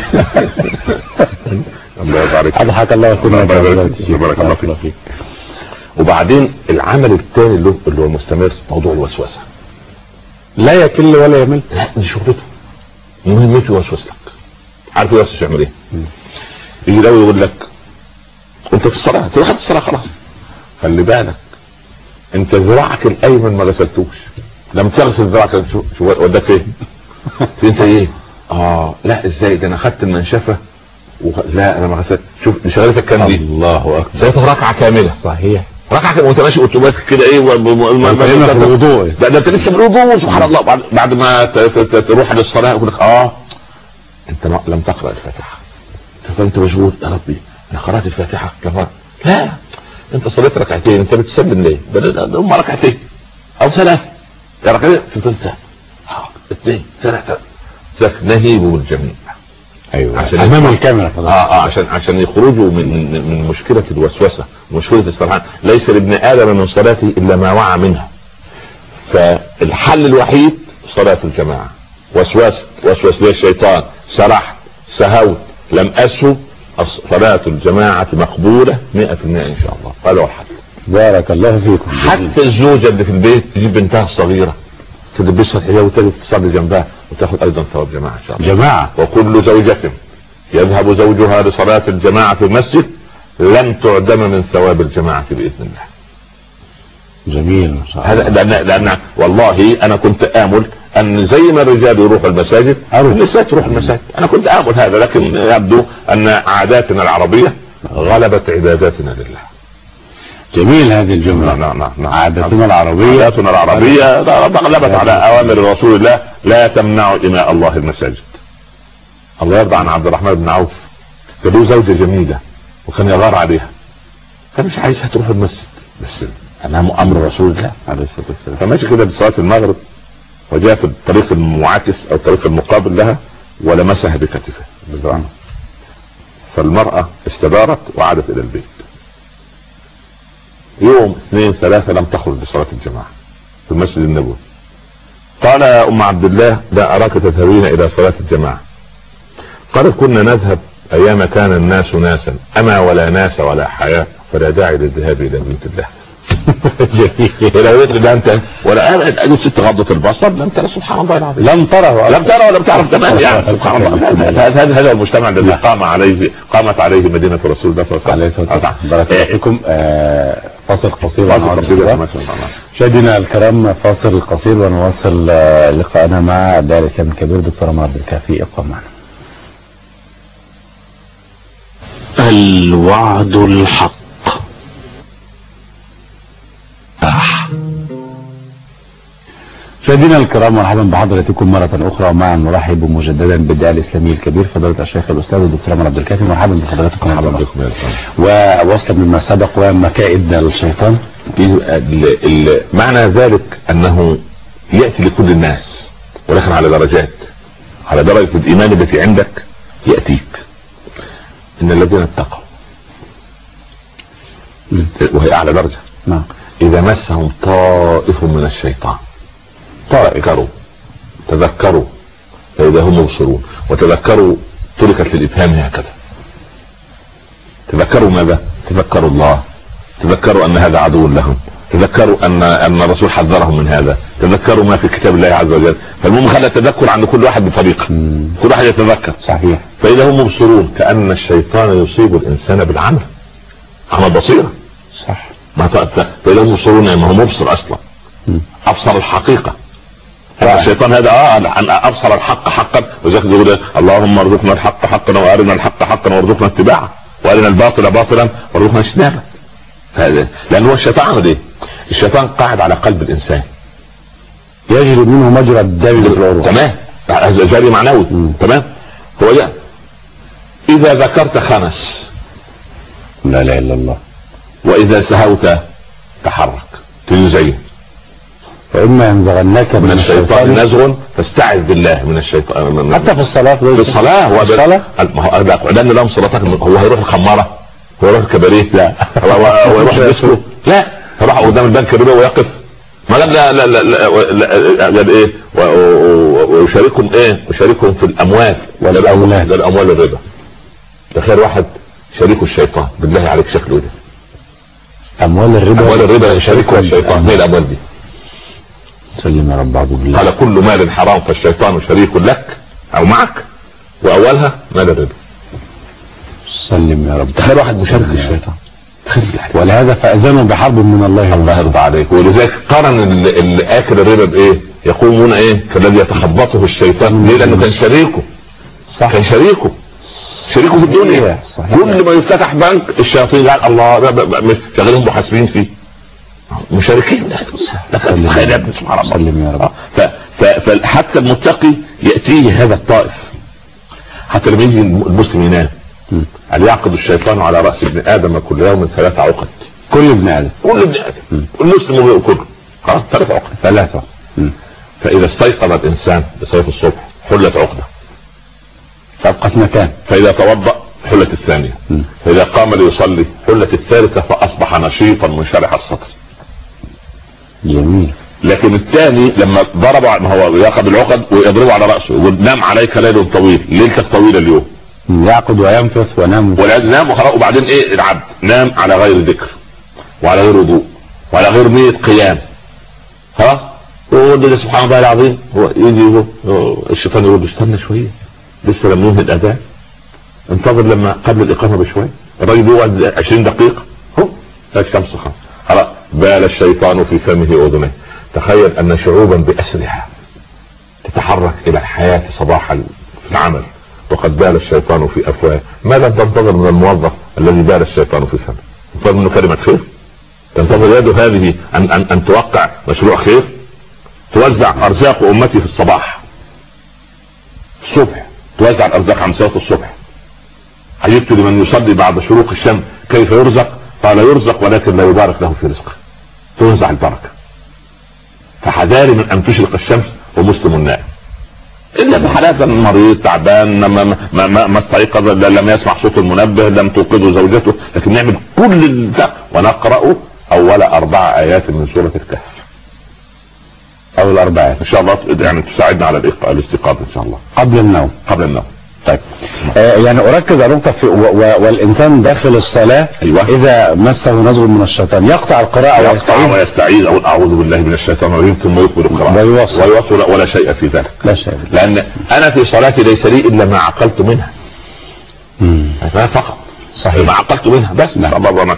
الله يبارك. اضحك الله وسلم. بارك الله فيك. وبعدين العمل الثاني اللي هو مستمر، موضوع الوسوسه. لا يكل ولا يمل. دي شغلته، مهمته يوسوس لك. عارف يوسوس يعمل ايه؟ يجي لو يقول لك انت في الصلاه، انت دخلت الصلاه خلاص، خلي بالك انت ذراعك الايمن ما غسلتوش، لم تغسل ذراعك. شو وداك فين؟ انت ايه؟ لا ازاي ده انا اخدت المنشفه لا انا ما غسلت. شوف دي شغلتك كام دي؟ الله اكبر. سيتها ركعه كامله. صحيح. ركعه كامله وانت ماشي اوتوماتيك كده ايه في الوضوء. ده انت لسه في الوضوء. سبحان الله. بعد ما تروح للصلاه يقول لك انت لم تقرا الفاتحه. انت مشغول. يا ربي انا قرات الفاتحه. لا انت صليت ركعتين، انت بتسلم ليه؟ ده هم ركعتين او ثلاثه. يا ركعتين فضلت اثنين ثلاثه. نهيبوا الجميع. ايوه عشان امام الكاميرا. عشان يخرجوا من مشكله الوسوسه ومشكله السرحان. ليس لابن ادم من صلاته الا ما وعى منها. فالحل الوحيد صلاه الجماعه. وسوس لي الشيطان، سرحت سهوت لم اسهو، صلاه الجماعه مقبوله 100% ان شاء الله. هذا هو الحل. بارك الله فيكم. حتى الزوجه اللي في البيت تجيب بنتها الصغيره تلبسها الحجاب وتجي تصلي جنبها وتاخذ ايضا ثواب جماعه ان شاء الله. جماعه. وكل زوجة يذهب زوجها لصلاة الجماعة في المسجد لن تعدم من ثواب الجماعة باذن الله. جميل ما شاء الله. هذا لان والله انا كنت امل ان زي ما الرجال يروحوا المساجد النساء تروح المساجد. انا كنت امل هذا، لكن يبدو ان عاداتنا العربية غلبت عباداتنا لله. جميل هذه الجملة. نعم. عاداتنا العربية غلبت على اوامر رسول الله. لا تمنعوا اماء الله المساجد. الله يرضى عن عبد الرحمن بن عوف، له زوجة جميلة وكان يغار عليها، فمش عايزها تروح المسجد، بس امام امر رسول الله عليه الصلاة والسلام. فماشي كده بصلاة المغرب وجاء في الطريق المعاكس او الطريق المقابل لها ولمسها بكتفه بالرغم. فالمرأة استدارت وعادت الى البيت. يوم 2 3 لم تخرج لصلاة الجماعة في المسجد النبوي. قال يا ام عبد الله لا اراك تذهبين الى صلاة الجماعة. قالت كنا نذهب ايام كان الناس ناسا، اما ولا ناس ولا حياة، فلا داعي للذهاب الى بيت الله. جميل. الى بيت الله انت ولا ادي ست غضت البصر لم ترى. سبحان الله العظيم. لم ترى ولم تعرف كمان يعني. سبحان الله. هذا المجتمع الذي قامت عليه مدينة رسول الله صلى الله عليه وسلم. بارك الله فيكم. فاصل قصير. مشاهدينا الكرام فاصل قصير ونواصل لقاءنا مع الداعية الاسلامي الكبير دكتور عمر عبد الكافي. ابقى معنا. الوعد الحق. مشاهدينا الكرام مرحبا بحضراتكم مرة أخرى، ومعا نرحب مجددا بالداعية الإسلامي الكبير فضيلة الشيخ الأستاذ الدكتور عمر عبد الكافي. مرحبا بحضراتكم. ووصل مما سبق ومكائد الشيطان. معنى ذلك أنه يأتي لكل الناس ولكن على درجات، على درجة الإيمان التي عندك يأتيك. إن الذين اتقوا وهي أعلى درجة. نعم. إذا مسهم طائف من الشيطان تذكروا فإذا هم مبصرون. وتذكروا تركت للإبهام هكذا. تذكروا ماذا؟ تذكروا الله، تذكروا أن هذا عدو لهم، تذكروا أن الرسول حذرهم من هذا، تذكروا ما في كتاب الله عز وجل. فالمهم خلى التذكر عند كل واحد بطريقة، كل واحد يتذكر. صحيح. فإذا هم مبصرون كأن الشيطان يصيب الإنسان بالعمى، عمى بصيرة. صح. ما فإذا مبصرون، ما هو مبصر اصلا، ابصر الحقيقة. الشيطان هذا ابصر الحق حقا، وذلك يقول اللهم ارزقنا الحق حقا وارنا الحق حقا وارزقنا اتباعه وارنا الباطل باطلا وارزقنا اجتنابه. لان هو الشيطان عمل ايه؟ الشيطان قاعد على قلب الانسان، يجري منه مجرى الدم في العروق. تمام، جاري معنوي. تمام. هو ده اذا ذكرت خنس، لا اله الا الله، واذا سهوت تحرك تزين. فإما ينزغنك من الشيطان نزغ فاستعذ بالله من الشيطان. حتى في الصلاة، في الصلاة هو لأن لهم صلاتك. هو هيروح الخمارة، هو يروح الكباريه، لا هو يروح الديسكو، لا يروح قدام البنك الربا ويقف. ما قال لا لا لا لا قال ايه؟ ويشاركهم ايه؟ ويشاركهم في الاموال والاولاد، الاموال الربا. تخيل واحد شريك الشيطان، بالله عليك شكله ده. اموال الربا يشاركها الشيطان. ايه الاموال دي؟ سلم يا رب. اعوذ بالله. قال كل مال حرام فالشيطان شريك لك او معك، واولها مال الربا. سلم يا رب. تخيل واحد مشارك الشيطان. ولهذا فاذنوا بحرب من الله. الله يرضى عليك. ولذلك قارن اللي اكل الربا بايه؟ يقومون ايه؟ كالذي يتخبطه الشيطان. ليه؟ لانه كان شريكه. صح. كان شريكه في الدنيا. صحيح. كل ما يفتتح بنك الشياطين قال الله شغالين محاسبين فيه، مشاركين. تخيل يا ابن سبحان الله. سلم يا رب. فحتى المتقي ياتيه هذا الطائف. حتى لما يجي المسلم ينام قال يعقد الشيطان على راس ابن ادم كل يوم 3 عقد. كل ابن ادم المسلم كله 3 عقد. 3. فاذا استيقظ الانسان بصلاه الصبح حلت عقده، تبقى 2. فاذا توضأ حلت 2. فاذا قام ليصلي حلت 3، فاصبح نشيطا منشرح الصدر. جميل. لكن الثاني لما ضرب، ما هو ياخذ العقد ويضربه على راسه ويقول نام عليك ليل طويل، ليلتك طويله اليوم. يعقد وينفث ونام ولا نام وخلاص. وبعدين ايه العبد نام على غير ذكر وعلى غير وضوء وعلى غير نية قيام، خلاص. وده سبحان الله العظيم. هو يجي الشيطان يقول استنى شويه، لسه لم ينهي الاذان، انتظر لما قبل الاقامه بشويه. الراجل يقعد 20 دقيقه هو لا الشمس خلاص. بال الشيطان في فمه واذنيه. تخيل ان شعوبا باسرها تتحرك الى الحياه صباحا في العمل، وقد بال الشيطان في افواه. ماذا تنتظر من الموظف الذي بال الشيطان في فمه؟ تنتظر منه كلمه خير؟ تنتظر يده هذه ان توقع مشروع خير؟ توزع ارزاق امتي في الصباح الصبح، توزع الارزاق عن صلاه الصبح. عجبت لمن يصلي بعد شروق الشمس كيف يرزق؟ قال يرزق ولكن لا يبارك له في رزقه، تنزع البركه. فحذاري من ان تشرق الشمس ومسلم نائم، الا في حالات مريض تعبان ما استيقظ، لم يسمع صوت المنبه، لم توقظه زوجته. لكن نعمل كل ده ونقرأ اول 4 آيات من سورة الكهف. اول 4 آيات ان شاء الله يعني تساعدنا على الاستيقاظ ان شاء الله قبل النوم. طيب يعني اركز على نقطه في والانسان داخل الصلاه. أيوة. اذا مسه نزغ من الشيطان يقطع القراءه ويستعيذ او اعوذ بالله من الشيطان الرجيم ثم يكمل القراءه ويواصل ولا شيء في ذلك. لا شيء. لان انا في صلاتي ليس لي الا ما عقلت منها. ما فقط. صحيح. ما عقلت منها بس. نعم.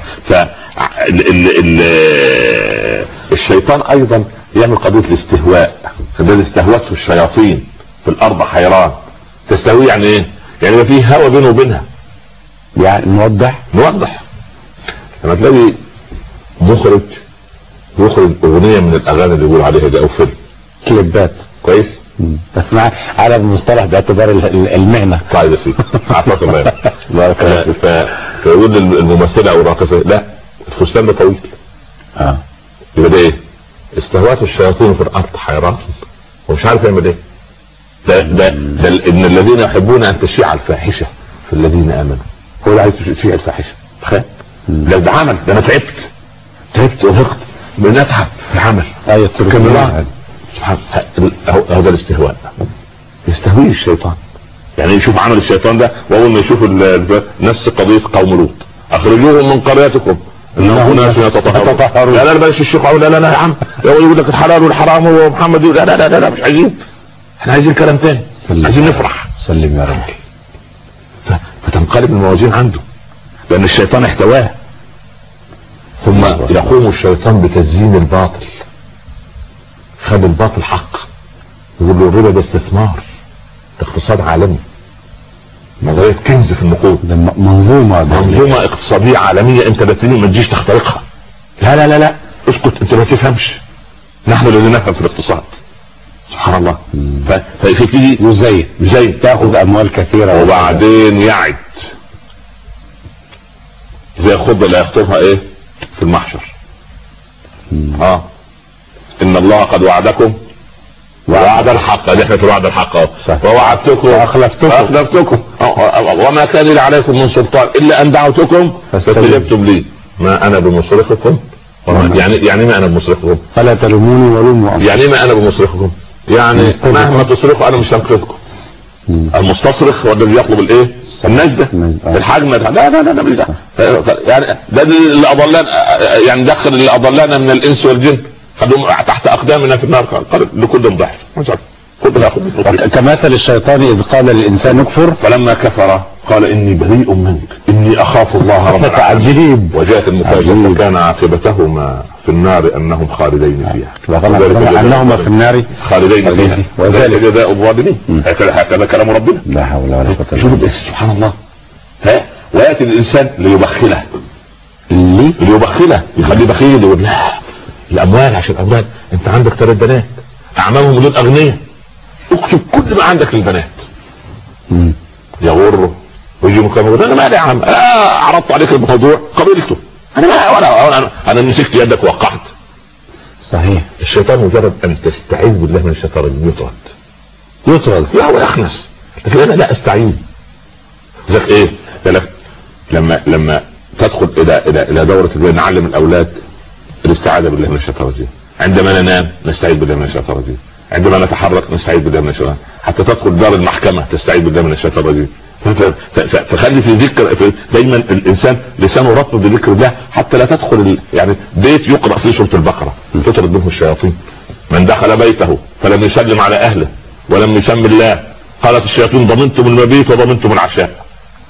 الشيطان ايضا يعمل قضيه الاستهواء. فده استهوته الشياطين في الارض حيران. تستهوي يعني ايه؟ يعني ما فيه هوى بينه وبينها. يعني نوضح لما تلاقي مخرج يخرج اغنيه من الاغاني اللي يقول عليها ده او فيلم كليبات كويس، تسمع على المصطلح باعتبار المهنه. طيب يا سيدي عطاك الله. فيقول الممثله او الراقصه لا الفستان ده طويل. يبقى ده ايه؟ استهوات الشياطين في الارض حيران ومش عارف يعمل ايه. ده ان الذين يحبون ان تشيع الفاحشه في الذين امنوا. هو اللي عايز تشيع الفاحشه. تخيل ده عمل. ده انا تعبت وهقت بنتعب في عمل. سبحان هذا الاستهواء يستهويه الشيطان. يعني يشوف عمل الشيطان ده، واول ما يشوف نفس قضيه قوم لوط اخرجوهم من قريتكم انهم اناس يتطهرون. لا بلاش الشيخ لا يا عم يقول لك الحلال والحرام هو محمد. لا مش عايزين. احنا عايزين كلام تاني. عايزين نفرح. سلم يا رب. فتنقلب الموازين عنده لان الشيطان احتواه. ثم يقوم الشيطان بتزيين الباطل، خلي الباطل حق، يقول له الربا ده استثمار، ده اقتصاد عالمي، نظرية كنز في النقود، ده منظومة اقتصادية عالمية، انت ما تجيش تخترقها. لا لا لا لا اسكت، انت ما تفهمش، نحن الذين نفهم في الاقتصاد. سبحان الله. ففي تيجي زي تاخذ اموال كثيرة وبعدين يعد زي الخطبة اللي هيخطبها ايه في المحشر. ان الله قد وعدكم وعد الحق، اللي احنا في وعد الحق ووعدتكم واخلفتكم وما كان لي عليكم من سلطان الا ان دعوتكم فاستجبتم لي ما انا بمصرخكم. يعني ما انا بمصرخكم، فلا تلوموني ولوموا أنفسكم. يعني ما انا بمصرخكم، يعني مهما تصرخوا انا مش هنقذكم. المستصرخ هو الذي يطلب الايه؟ النجدة، الحجم. لا مش ده. يعني ده اللي اضلنا، يعني دخل اللي اضلنا من الانس والجن خدهم تحت اقدامنا في النار، قال لكل ضعف. كمثل الشيطان اذ قال للانسان اكفر فلما كفر قال اني بريء منك اني اخاف الله رب العالمين. وجاءت المفاجأة كان عاقبتهما في النار انهم خالدين فيها. انهما في النار خالدين فيها وذلك جزاء الظالمين. هكذا كلام ربنا. لا حول ولا قوة الا بالله. سبحان الله. وياتي الانسان ليبخله يخليه بخيل، يقول لا الاموال عشان الاموال، انت عندك 3 بنات اعمامهم دول اغنياء، اكتب كل ما عندك للبنات. يغره ويجي مكمل، انا مالي يا عم، عرضت عليك الموضوع قبلته، انا مسكت يدك ووقعت. صحيح. الشيطان مجرد ان تستعيذ بالله من الشيطان يطرد لا ويخنس، لكن انا لا استعيذ. ذاك ايه لما تدخل الى دورة نعلم الاولاد الاستعاذة بالله من الشيطان الرجيم. عندما ننام نستعيذ بالله من الشيطان الرجيم، عندما نتحرك نستعيذ بالله من الشيطان، حتى تدخل دار المحكمة تستعيذ بالله من الشيطان الرجيم. فخلي في ذكر دايما الانسان لسانه رطب بذكر الله، حتى لا تدخل يعني بيت يقرأ فيه سورة البقرة تطرد منه الشياطين. من دخل بيته فلم يسلم على اهله ولم يسمي الله قالت الشياطين ضمنتم المبيت وضمنتم العشاء.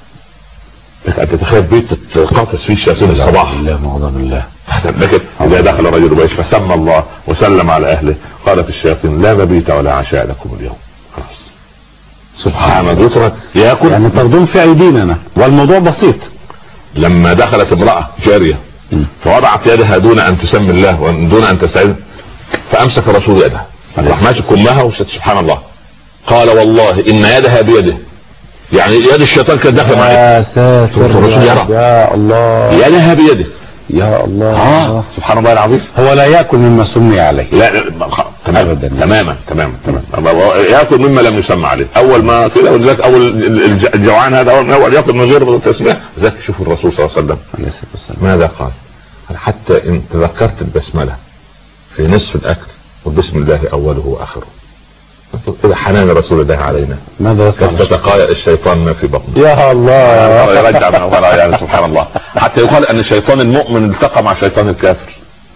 لك تتخيل بيت تقاطس فيه الشياطين الصباح. بالله. لكن اذا دخل رجل بيت فسمى الله وسلم على اهله قالت الشياطين لا مبيت ولا عشاء لكم اليوم. خلاص سبحان الله. ياكل يعني ترضون في ايدينا والموضوع بسيط. لما دخلت امرأة جارية فوضعت يدها دون ان تسمي الله ودون ان تستعيذ، فامسك الرسول يدها راح ماسك امها سبحان الله قال والله ان يدها بيده، يعني يد الشيطان كانت داخله معاه. يا ساتر يا الله، يدها بيده يا الله. سبحان الله العظيم. هو لا ياكل مما سمي عليه. لا تماما ياكل مما لم يسمى عليه. اول ما كده ولذلك اول الجوعان هذا اول ياكل من غير تسميه. لذلك شوفوا الرسول صلى الله عليه وسلم ماذا قال؟ حتى ان تذكرت البسمله في نصف الاكل وبسم الله اوله واخره. كده حنان رسول الله علينا. ماذا تتقايا الشيطان ما في بطنه. يا الله يرجع من وراء يعني سبحان الله. حتى يقال ان الشيطان المؤمن التقى مع شيطان الكافر،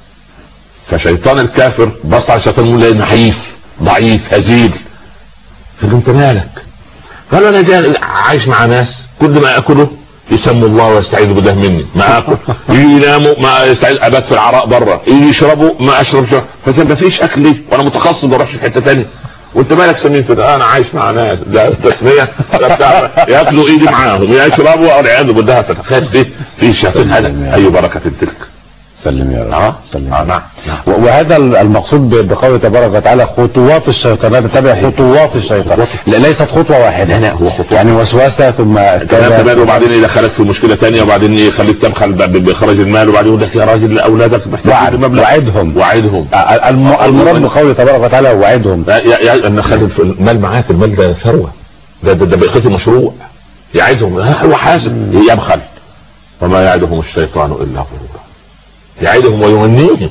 فشيطان الكافر بص على الشيطان يقول له نحيف ضعيف هزيل. فانت مالك؟ قال انا جاي عايش مع ناس كل ما اكله يسموا الله ويستعيذوا بالله مني، ما اكل يناموا ما يستعيذ، ابات في العراء بره، يشربوا ما اشرب فما فيش اكل لي وانا متخصص بروح في حته ثانيه. وانت مالك سمين كده؟ انا عايش مع ناس ده تسميه ياكلوا ايدي معاهم يشربوا والعياذ بالله. فتخيل في شياطين هذا اي بركه تلك. سلم يا رب. سلم. نعم. وهذا المقصود بقوله تبارك وتعالى خطوات الشيطان. تتبع خطوات الشيطان، ليست خطوه واحده. لا هو خطوات. يعني وسوسه ثم كلام وبعدين يدخلك في مشكله ثانيه وبعدين يخليك تبخل بإخراج المال وبعدين يقول لك يا راجل اولادك محتاجين مبلغ. وعدهم المراد بقوله تبارك وتعالى وعدهم. ان خلي المال معاك، المال ده ثروه، ده بقيته مشروع. يعدهم هو حاسب يبخل وما يعدهم الشيطان الا غرورا. يعيدهم ويمنيهم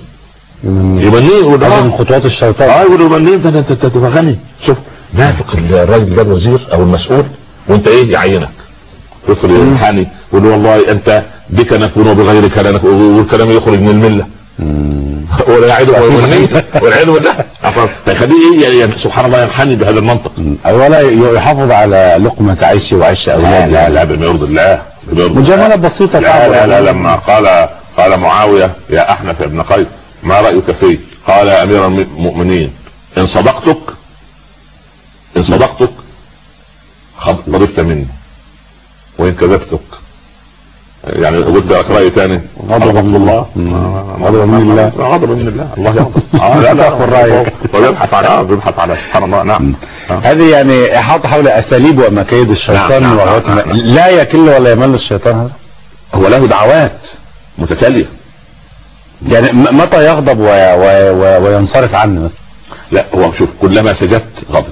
من خطوات الشيطان. يقول يمنيهم ده انت تبقى غني. شوف نافق الراجل ده الوزير او المسؤول وانت ايه يعينك يدخل يمتحني يقول والله انت بك نكون وبغيرك لا نكون، والكلام يخرج من المله ولا يعيده ويمنيه والعياذ بالله. فيخليه يعني سبحان الله ينحني بهذا المنطق. ولا يحافظ على لقمه عيشه وعيش اولاده. لا بما يرضي الله. مجامله بسيطه. لا لما قال معاوية يا احنف يا ابن قيس ما رأيك فيه؟ قال يا امير المؤمنين ان صدقتك ضربت مني، وان كذبتك يعني قلت لك رأي تاني غضب من الله. غضب من الله. غضب من الله. الله يغضب. لا تأخذ رأيك. ويبحث على سبحان الله. نعم. هذه يعني احاط حول اساليب ومكايد الشيطان. نعم. لا يكل ولا يمل الشيطان. هذا هو له دعوات متتالية. يعني متى يغضب وينصرف عنه؟ لا هو شوف كلما سجدت غضب.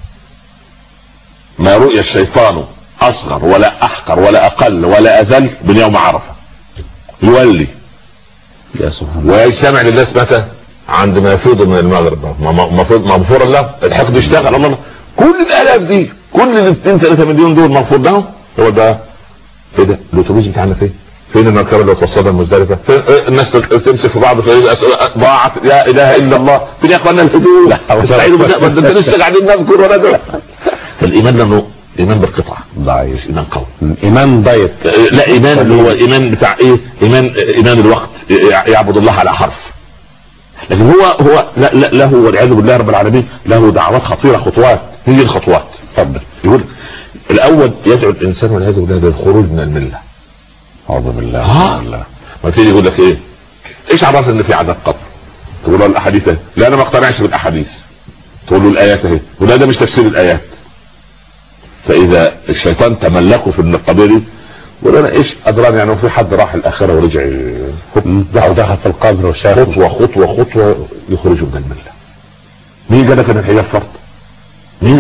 ما رؤي الشيطان اصغر ولا احقر ولا اقل ولا اذل من يوم عرفه. يولي يا سبحان الله. ويجتمع للناس متى؟ عندما يفيض من المغرب. مغفور الله. الحقد اشتغل. الله كل الالاف دي، كل ال 2-3 مليون دول مغفور لهم. هو ده ايه ده؟ الاتوبيس بتاعنا فين المركبه اللي توصلنا المزدلفه؟ فين الناس تمسك في بعض ضاعت؟ لا اله الا الله. فين يا اخوانا الهدوء؟ استعيدوا بالله. انت لسه قاعدين نذكر ولا ده؟ فالايمان لانه ايمان بالقطعه ضعيف، ايمان قوي، ايمان ضيق. لا ايمان اللي هو ايمان بتاع ايه؟ ايمان الوقت، يعبد الله على حرف. لكن هو له والعياذ بالله رب العالمين له دعوات خطيره، خطوات. هي الخطوات. اتفضل. يقول الاول يدعو الانسان والعياذ بالله للخروج من المله. اعوذ بالله. ما تيجي يقول لك ايش عرفت ان في عذاب قبر؟ تقول له الاحاديث. لا انا ما اقتنعش بالاحاديث. تقول له الايات اهي. ولا ده مش تفسير الايات. فاذا الشيطان تملكه في القضيه دي ولا ايش ادران يعني في حد راح الاخره ورجع دخل في القبر وشاف خطوه يخرجه من المله. مين قال لك ان الحجاب فرض؟ مين؟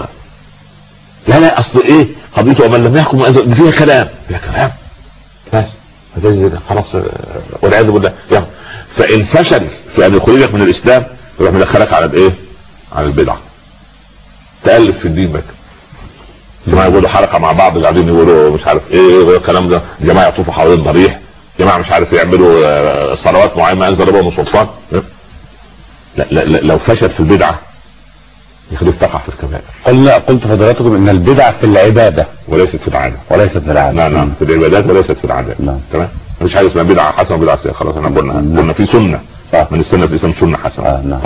لا اصل ايه قضيته ومن لم يحكم فيها كلام بس خلاص والعياذ بالله. فان فشل في ان يخرجك من الاسلام يروح مدخلك على الايه؟ على البدعه. تالف في الدين بك. جماعه يقولوا حلقه مع بعض قاعدين يقولوا مش عارف ايه الكلام ده، جماعه يطوفوا حوالين ضريح، جماعه مش عارف يعملوا صلوات معينه انزل بها من سلطان. لا لو فشل في البدعه يخليك تقع في الكبائر. قلت فضيلتكم ان البدعه في العباده وليست في العاده. نعم في العبادات وليست في العادات. تمام. مفيش حاجه اسمها بدعه حسنه وبدعه سيئه. خلاص احنا قلنا في سنه من السنه في سنه حسنه.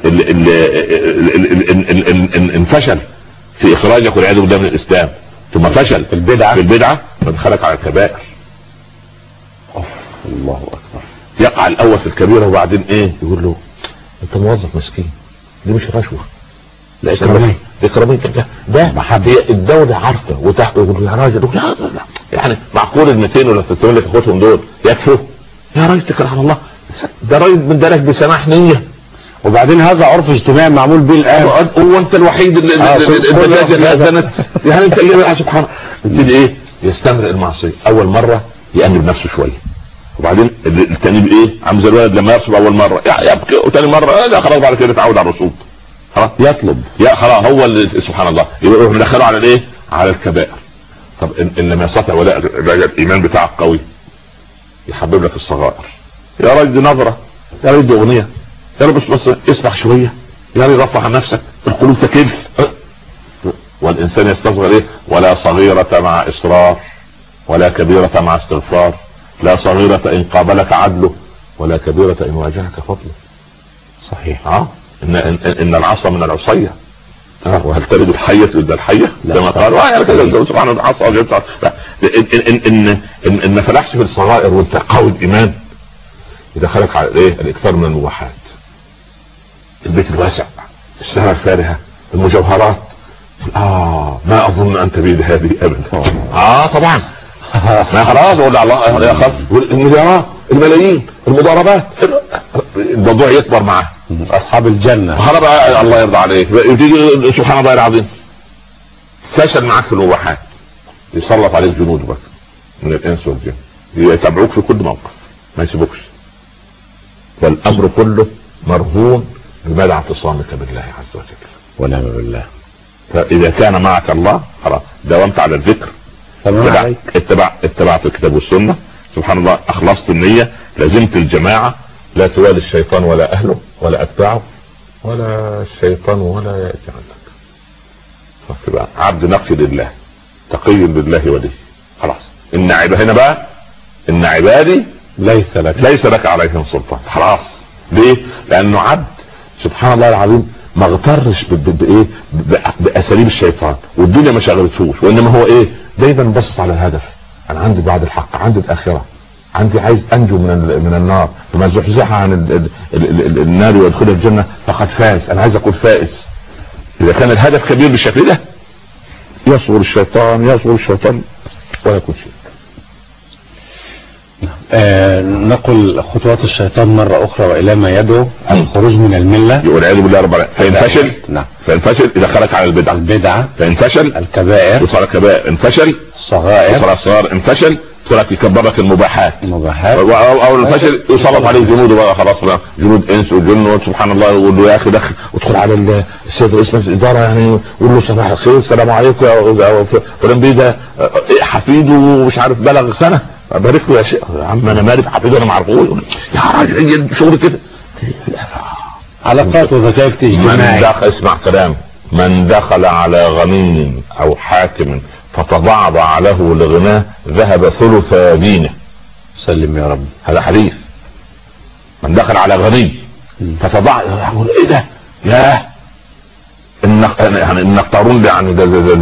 ان فشل في اخراجك والعياذ بالله من الاسلام ثم فشل في البدعه فدخلك على الكبائر. الله اكبر. يقع الاول في الكبيره وبعدين يقول له انت موظف مسكين، دي مش رشوه، لا اكراميه ده محبه. الدوله عارفه وتحت يقول يا راجل لا يعني معقول ال 200 ولا 300 اللي تاخدهم دول يكفوا؟ يا راجل تكره على الله. ده راجل من دارك بسماح نيه. وبعدين هذا عرف اجتماعي معمول به الان. هو انت الوحيد اللي اذنت يعني انت اللي سبحان الله. يستمر المعصيه. اول مره يأمن نفسه شويه وبعدين التاني عامل زي الولد لما يرسب اول مره يبكي وثاني مره لا خلاص بعد كده يتعود على الرسوب. خلاص يطلب خلاص هو اللي سبحان الله يروح مدخله على على الكبائر. طب ان لم يستطع ولا الايمان بتاعك قوي يحبب لك الصغائر. يا راجل دي نظره، يا راجل دي اغنيه، يا رب بس اسمح شويه، يا رب رفع عن نفسك، القلوب تكلف. والانسان يستصغر ولا صغيرة مع اصرار ولا كبيرة مع استغفار، لا صغيرة ان قابلك عدله ولا كبيرة ان واجهك فضله. صحيح. ان العصا من العصية وهل تلد الحية تلد الحية كما قال سبحانه العصا. ان ما فلحش في الصغائر وانت قوي الايمان يدخلك على الاكثار من المباحات، البيت الواسع، السماء الفارهة، المجوهرات. ما اظن ان تبيد هذه ابدا. طبعا ما خلاص ولا الله يا خالد. المليارات، الملايين، المضاربات، الموضوع يكبر معاه. اصحاب الجنة خلاص الله يرضى عليك. يجي سبحان الله العظيم فشل معك في المباحات يسلط عليك جنود بك من الانس والجن يتابعوك في كل موقف ما يسيبوكش. والامر كله مرهون بمدى اعتصامك بالله عز وجل ونعم بالله. فاذا كان معك الله خلاص داومت على الذكر، اتبعت الكتاب والسنة سبحان الله، اخلصت النية، لزمت الجماعة، لا توالي الشيطان ولا اهله ولا اتباعه ولا الشيطان ولا يأتي عندك. فبقى عبد نقي لله تقي لله ولي. خلاص هنا بقى ان عبادي ليس لك عليهم سلطان. خلاص. ليه؟ لانه عبد سبحان الله العظيم ما اغترش بايه باساليب الشيطان، والدنيا ما شغلتهوش، وانما هو ايه دايما بص على الهدف. انا عندي بعد الحق، عندي الاخره، عندي عايز انجو من النار، فما زحزح عن النار ويدخل الجنه فقد فاز. انا عايز اكون فائز. اذا كان الهدف كبير بالشكل ده يصغر الشيطان ولا يكون شيء. نقل خطوات الشيطان مرة أخرى وإلى ما يدعو الخروج من الملة. يقول والعياذ بالله رب العالمين. فإن فشل يدخلك على البدعة. فإن فشل الكبائر يدخل الكبائر. إن فشل الصغائر يدخل الصغائر. إن فشل يدخلك يكبرك المباحات. أو الفشل يسلط عليه جنوده بقى، خلاص بقى جنود إنس وجن. سبحان الله. يقول له يا أخي دخل ادخل على السيد رئيس مجلس الإدارة، يعني يقول له صباح الخير السلام عليكم يا فلان بيه، ده حفيده مش عارف بلغ سنة، بارك له يا شيخ. يا عم انا مالي حفيده انا ما اعرفوش. يا راجل شغل كده. علاقات وذكاء اجتماعي. اسمع كلام. من دخل على غني او حاكم فتضعضع له لغناه ذهب ثلث دينه. سلم يا رب. هذا حديث. من دخل على غني فتضعضع، يقول ايه ده؟ ياه انك ترون يعني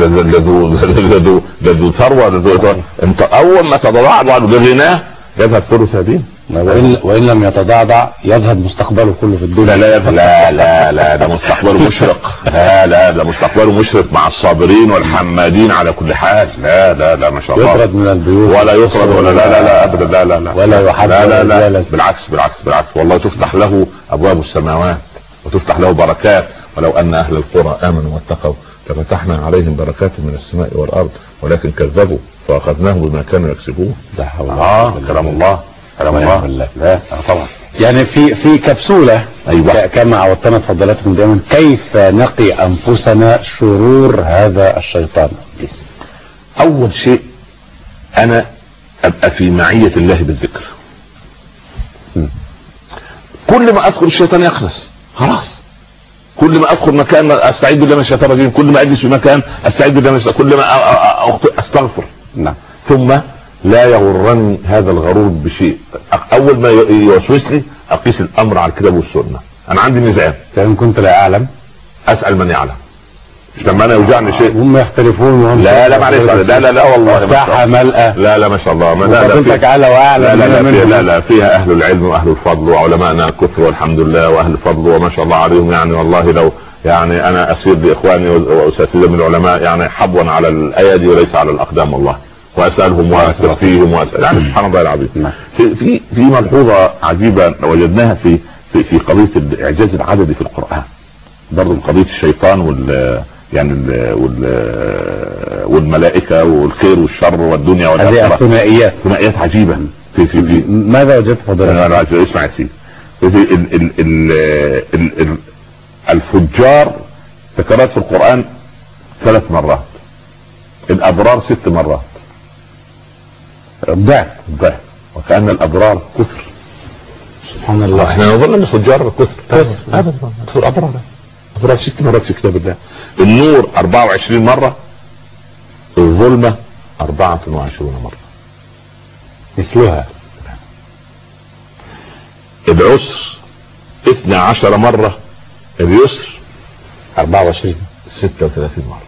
ذو ثروه. انت اول ما تتضعضع بغناه يذهب ثلث دين، وان لم يتضعضع يذهب مستقبله كله في الدنيا. لا ده مستقبله مشرق. لا ده مستقبله مشرق مع الصابرين والحمادين على كل حال. لا ما شاء الله. يطرد من البيوت ولا يطرد ولا لا ابدا. لا ولا يحب. لا بالعكس والله تفتح له ابواب السماوات وتفتح له بركات. ولو ان اهل القرى امنوا واتقوا لفتحنا عليهم بركات من السماء والارض ولكن كذبوا فاخذناهم بما كانوا يكسبون. كلام الله. لا طبعا. يعني في كبسولة. أيوة. كما عودتنا فضلاتكم دائما، كيف نقي انفسنا شرور هذا الشيطان؟ اول شيء انا ابقى في معية الله بالذكر. كل ما ادخل الشيطان يخلص. خلاص. كل ما ادخل مكان استعيذ بالله من الشيطان الرجيم، كل ما اجلس في مكان استعيذ بالله من الشيطان، كل ما استغفر. نعم. ثم لا يغرني هذا الغرور بشيء. اول ما يوسوس لي اقيس الامر على الكتاب والسنه. انا عندي ميزان، فان كنت لا اعلم اسال من يعلم. مش لما انا يوجعني شيء هم يختلفون وهم لا معلش. لا والله الساحه ملأة. لا ما شاء الله. لا اعلى واعلم. لا فيها اهل العلم واهل الفضل وعلماءنا كثر والحمد لله، واهل الفضل وما شاء الله عليهم. يعني والله لو يعني انا اسير باخواني واساتذه من العلماء يعني حبوا على الايادي وليس على الاقدام والله، واسالهم واستفتيهم يعني سبحان الله العظيم. في ملحوظه عجيبه وجدناها في قضيه الاعجاز العددي في القران. برضه قضيه الشيطان والملائكه والخير والشر والدنيا والآخرة. هذه ثنائيات عجيبة. في ماذا وجدت فضلك؟ اسمع يا سيدي. الفجار ذكرت في القرآن 3 مرات، الابرار 6 مرات. ضعف وكأن الابرار كثر. سبحان الله. احنا نظن ان الفجار كثر ابدا. الابرار 6 مرات في كتاب الله. النور 24 مرة، الظلمة 24 مرة مثلها. العسر 12 مرة، اليسر 24 36 مرة.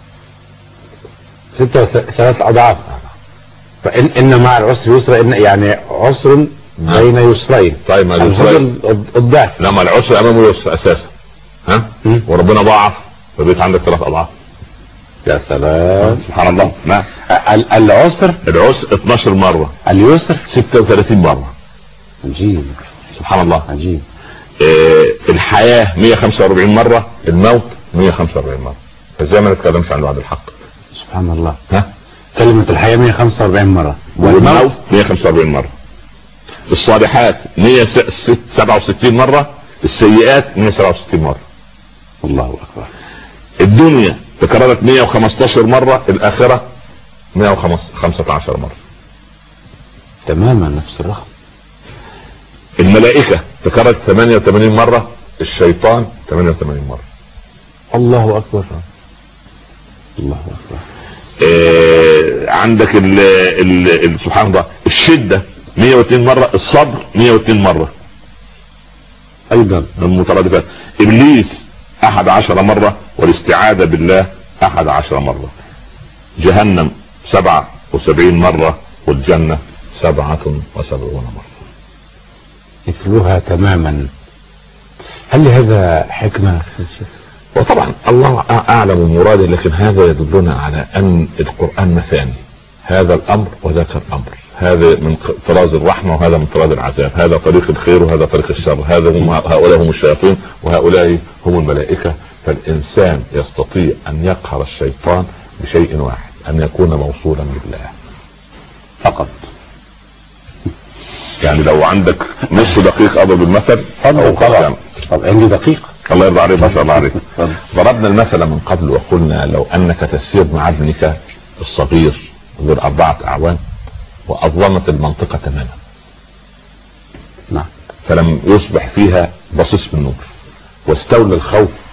3 أضعاف. فإن مع العسر يسرا، إن يعني عسر بين يسرين. طيب ما الضعف. لما العسر أمامه يسر أساسا وربنا ضاعف فبقيت عندك 3 أضعاف. يا سلام. سبحان الله. نعم. العسر 12 مرة، اليسر 36 مرة. عجيب. سبحان الله. عجيب. الحياة 145 مرة، الموت 145 مرة. فازاي ما نتكلمش عن وعد الحق؟ سبحان الله. كلمة الحياة 145 مرة والموت 145 مرة. الصالحات 167 مرة، السيئات 167 مرة. الله أكبر. الدنيا تكررت 115 مرة، الآخرة 115 مرة. تماما نفس الرقم. الملائكة تكررت 88 مرة، الشيطان 88 مرة. الله أكبر. الله أكبر. عندك سبحان الله الشدة 102 مرة، الصبر 102 مرة ايضا المترادفات. ابليس 11 مرة، والاستعاذة بالله 11 مرة. جهنم 77 مرة، والجنة 77 مرة. مثلها تماما. هل لهذا حكمة؟ وطبعا الله اعلم مراده، لكن هذا يدلنا على ان القرآن مثاني، هذا الامر وذاك الامر، هذا من طراز الرحمة وهذا من طراز العذاب، هذا طريق الخير وهذا طريق الشر، هؤلاء هم الشياطين وهؤلاء هم الملائكة. فالانسان يستطيع ان يقهر الشيطان بشيء واحد، ان يكون موصولا بالله فقط. يعني لو عندك نصف دقيقة اضرب المثل. طبعا عندي دقيقة. الله يرضى عليك، ما شاء الله عليك. ضربنا المثل من قبل وقلنا لو انك تسير مع ابنك الصغير ذو 4 أعوام واظلمت المنطقة تماما، نعم، فلم يصبح فيها بصيص من نور، واستولى الخوف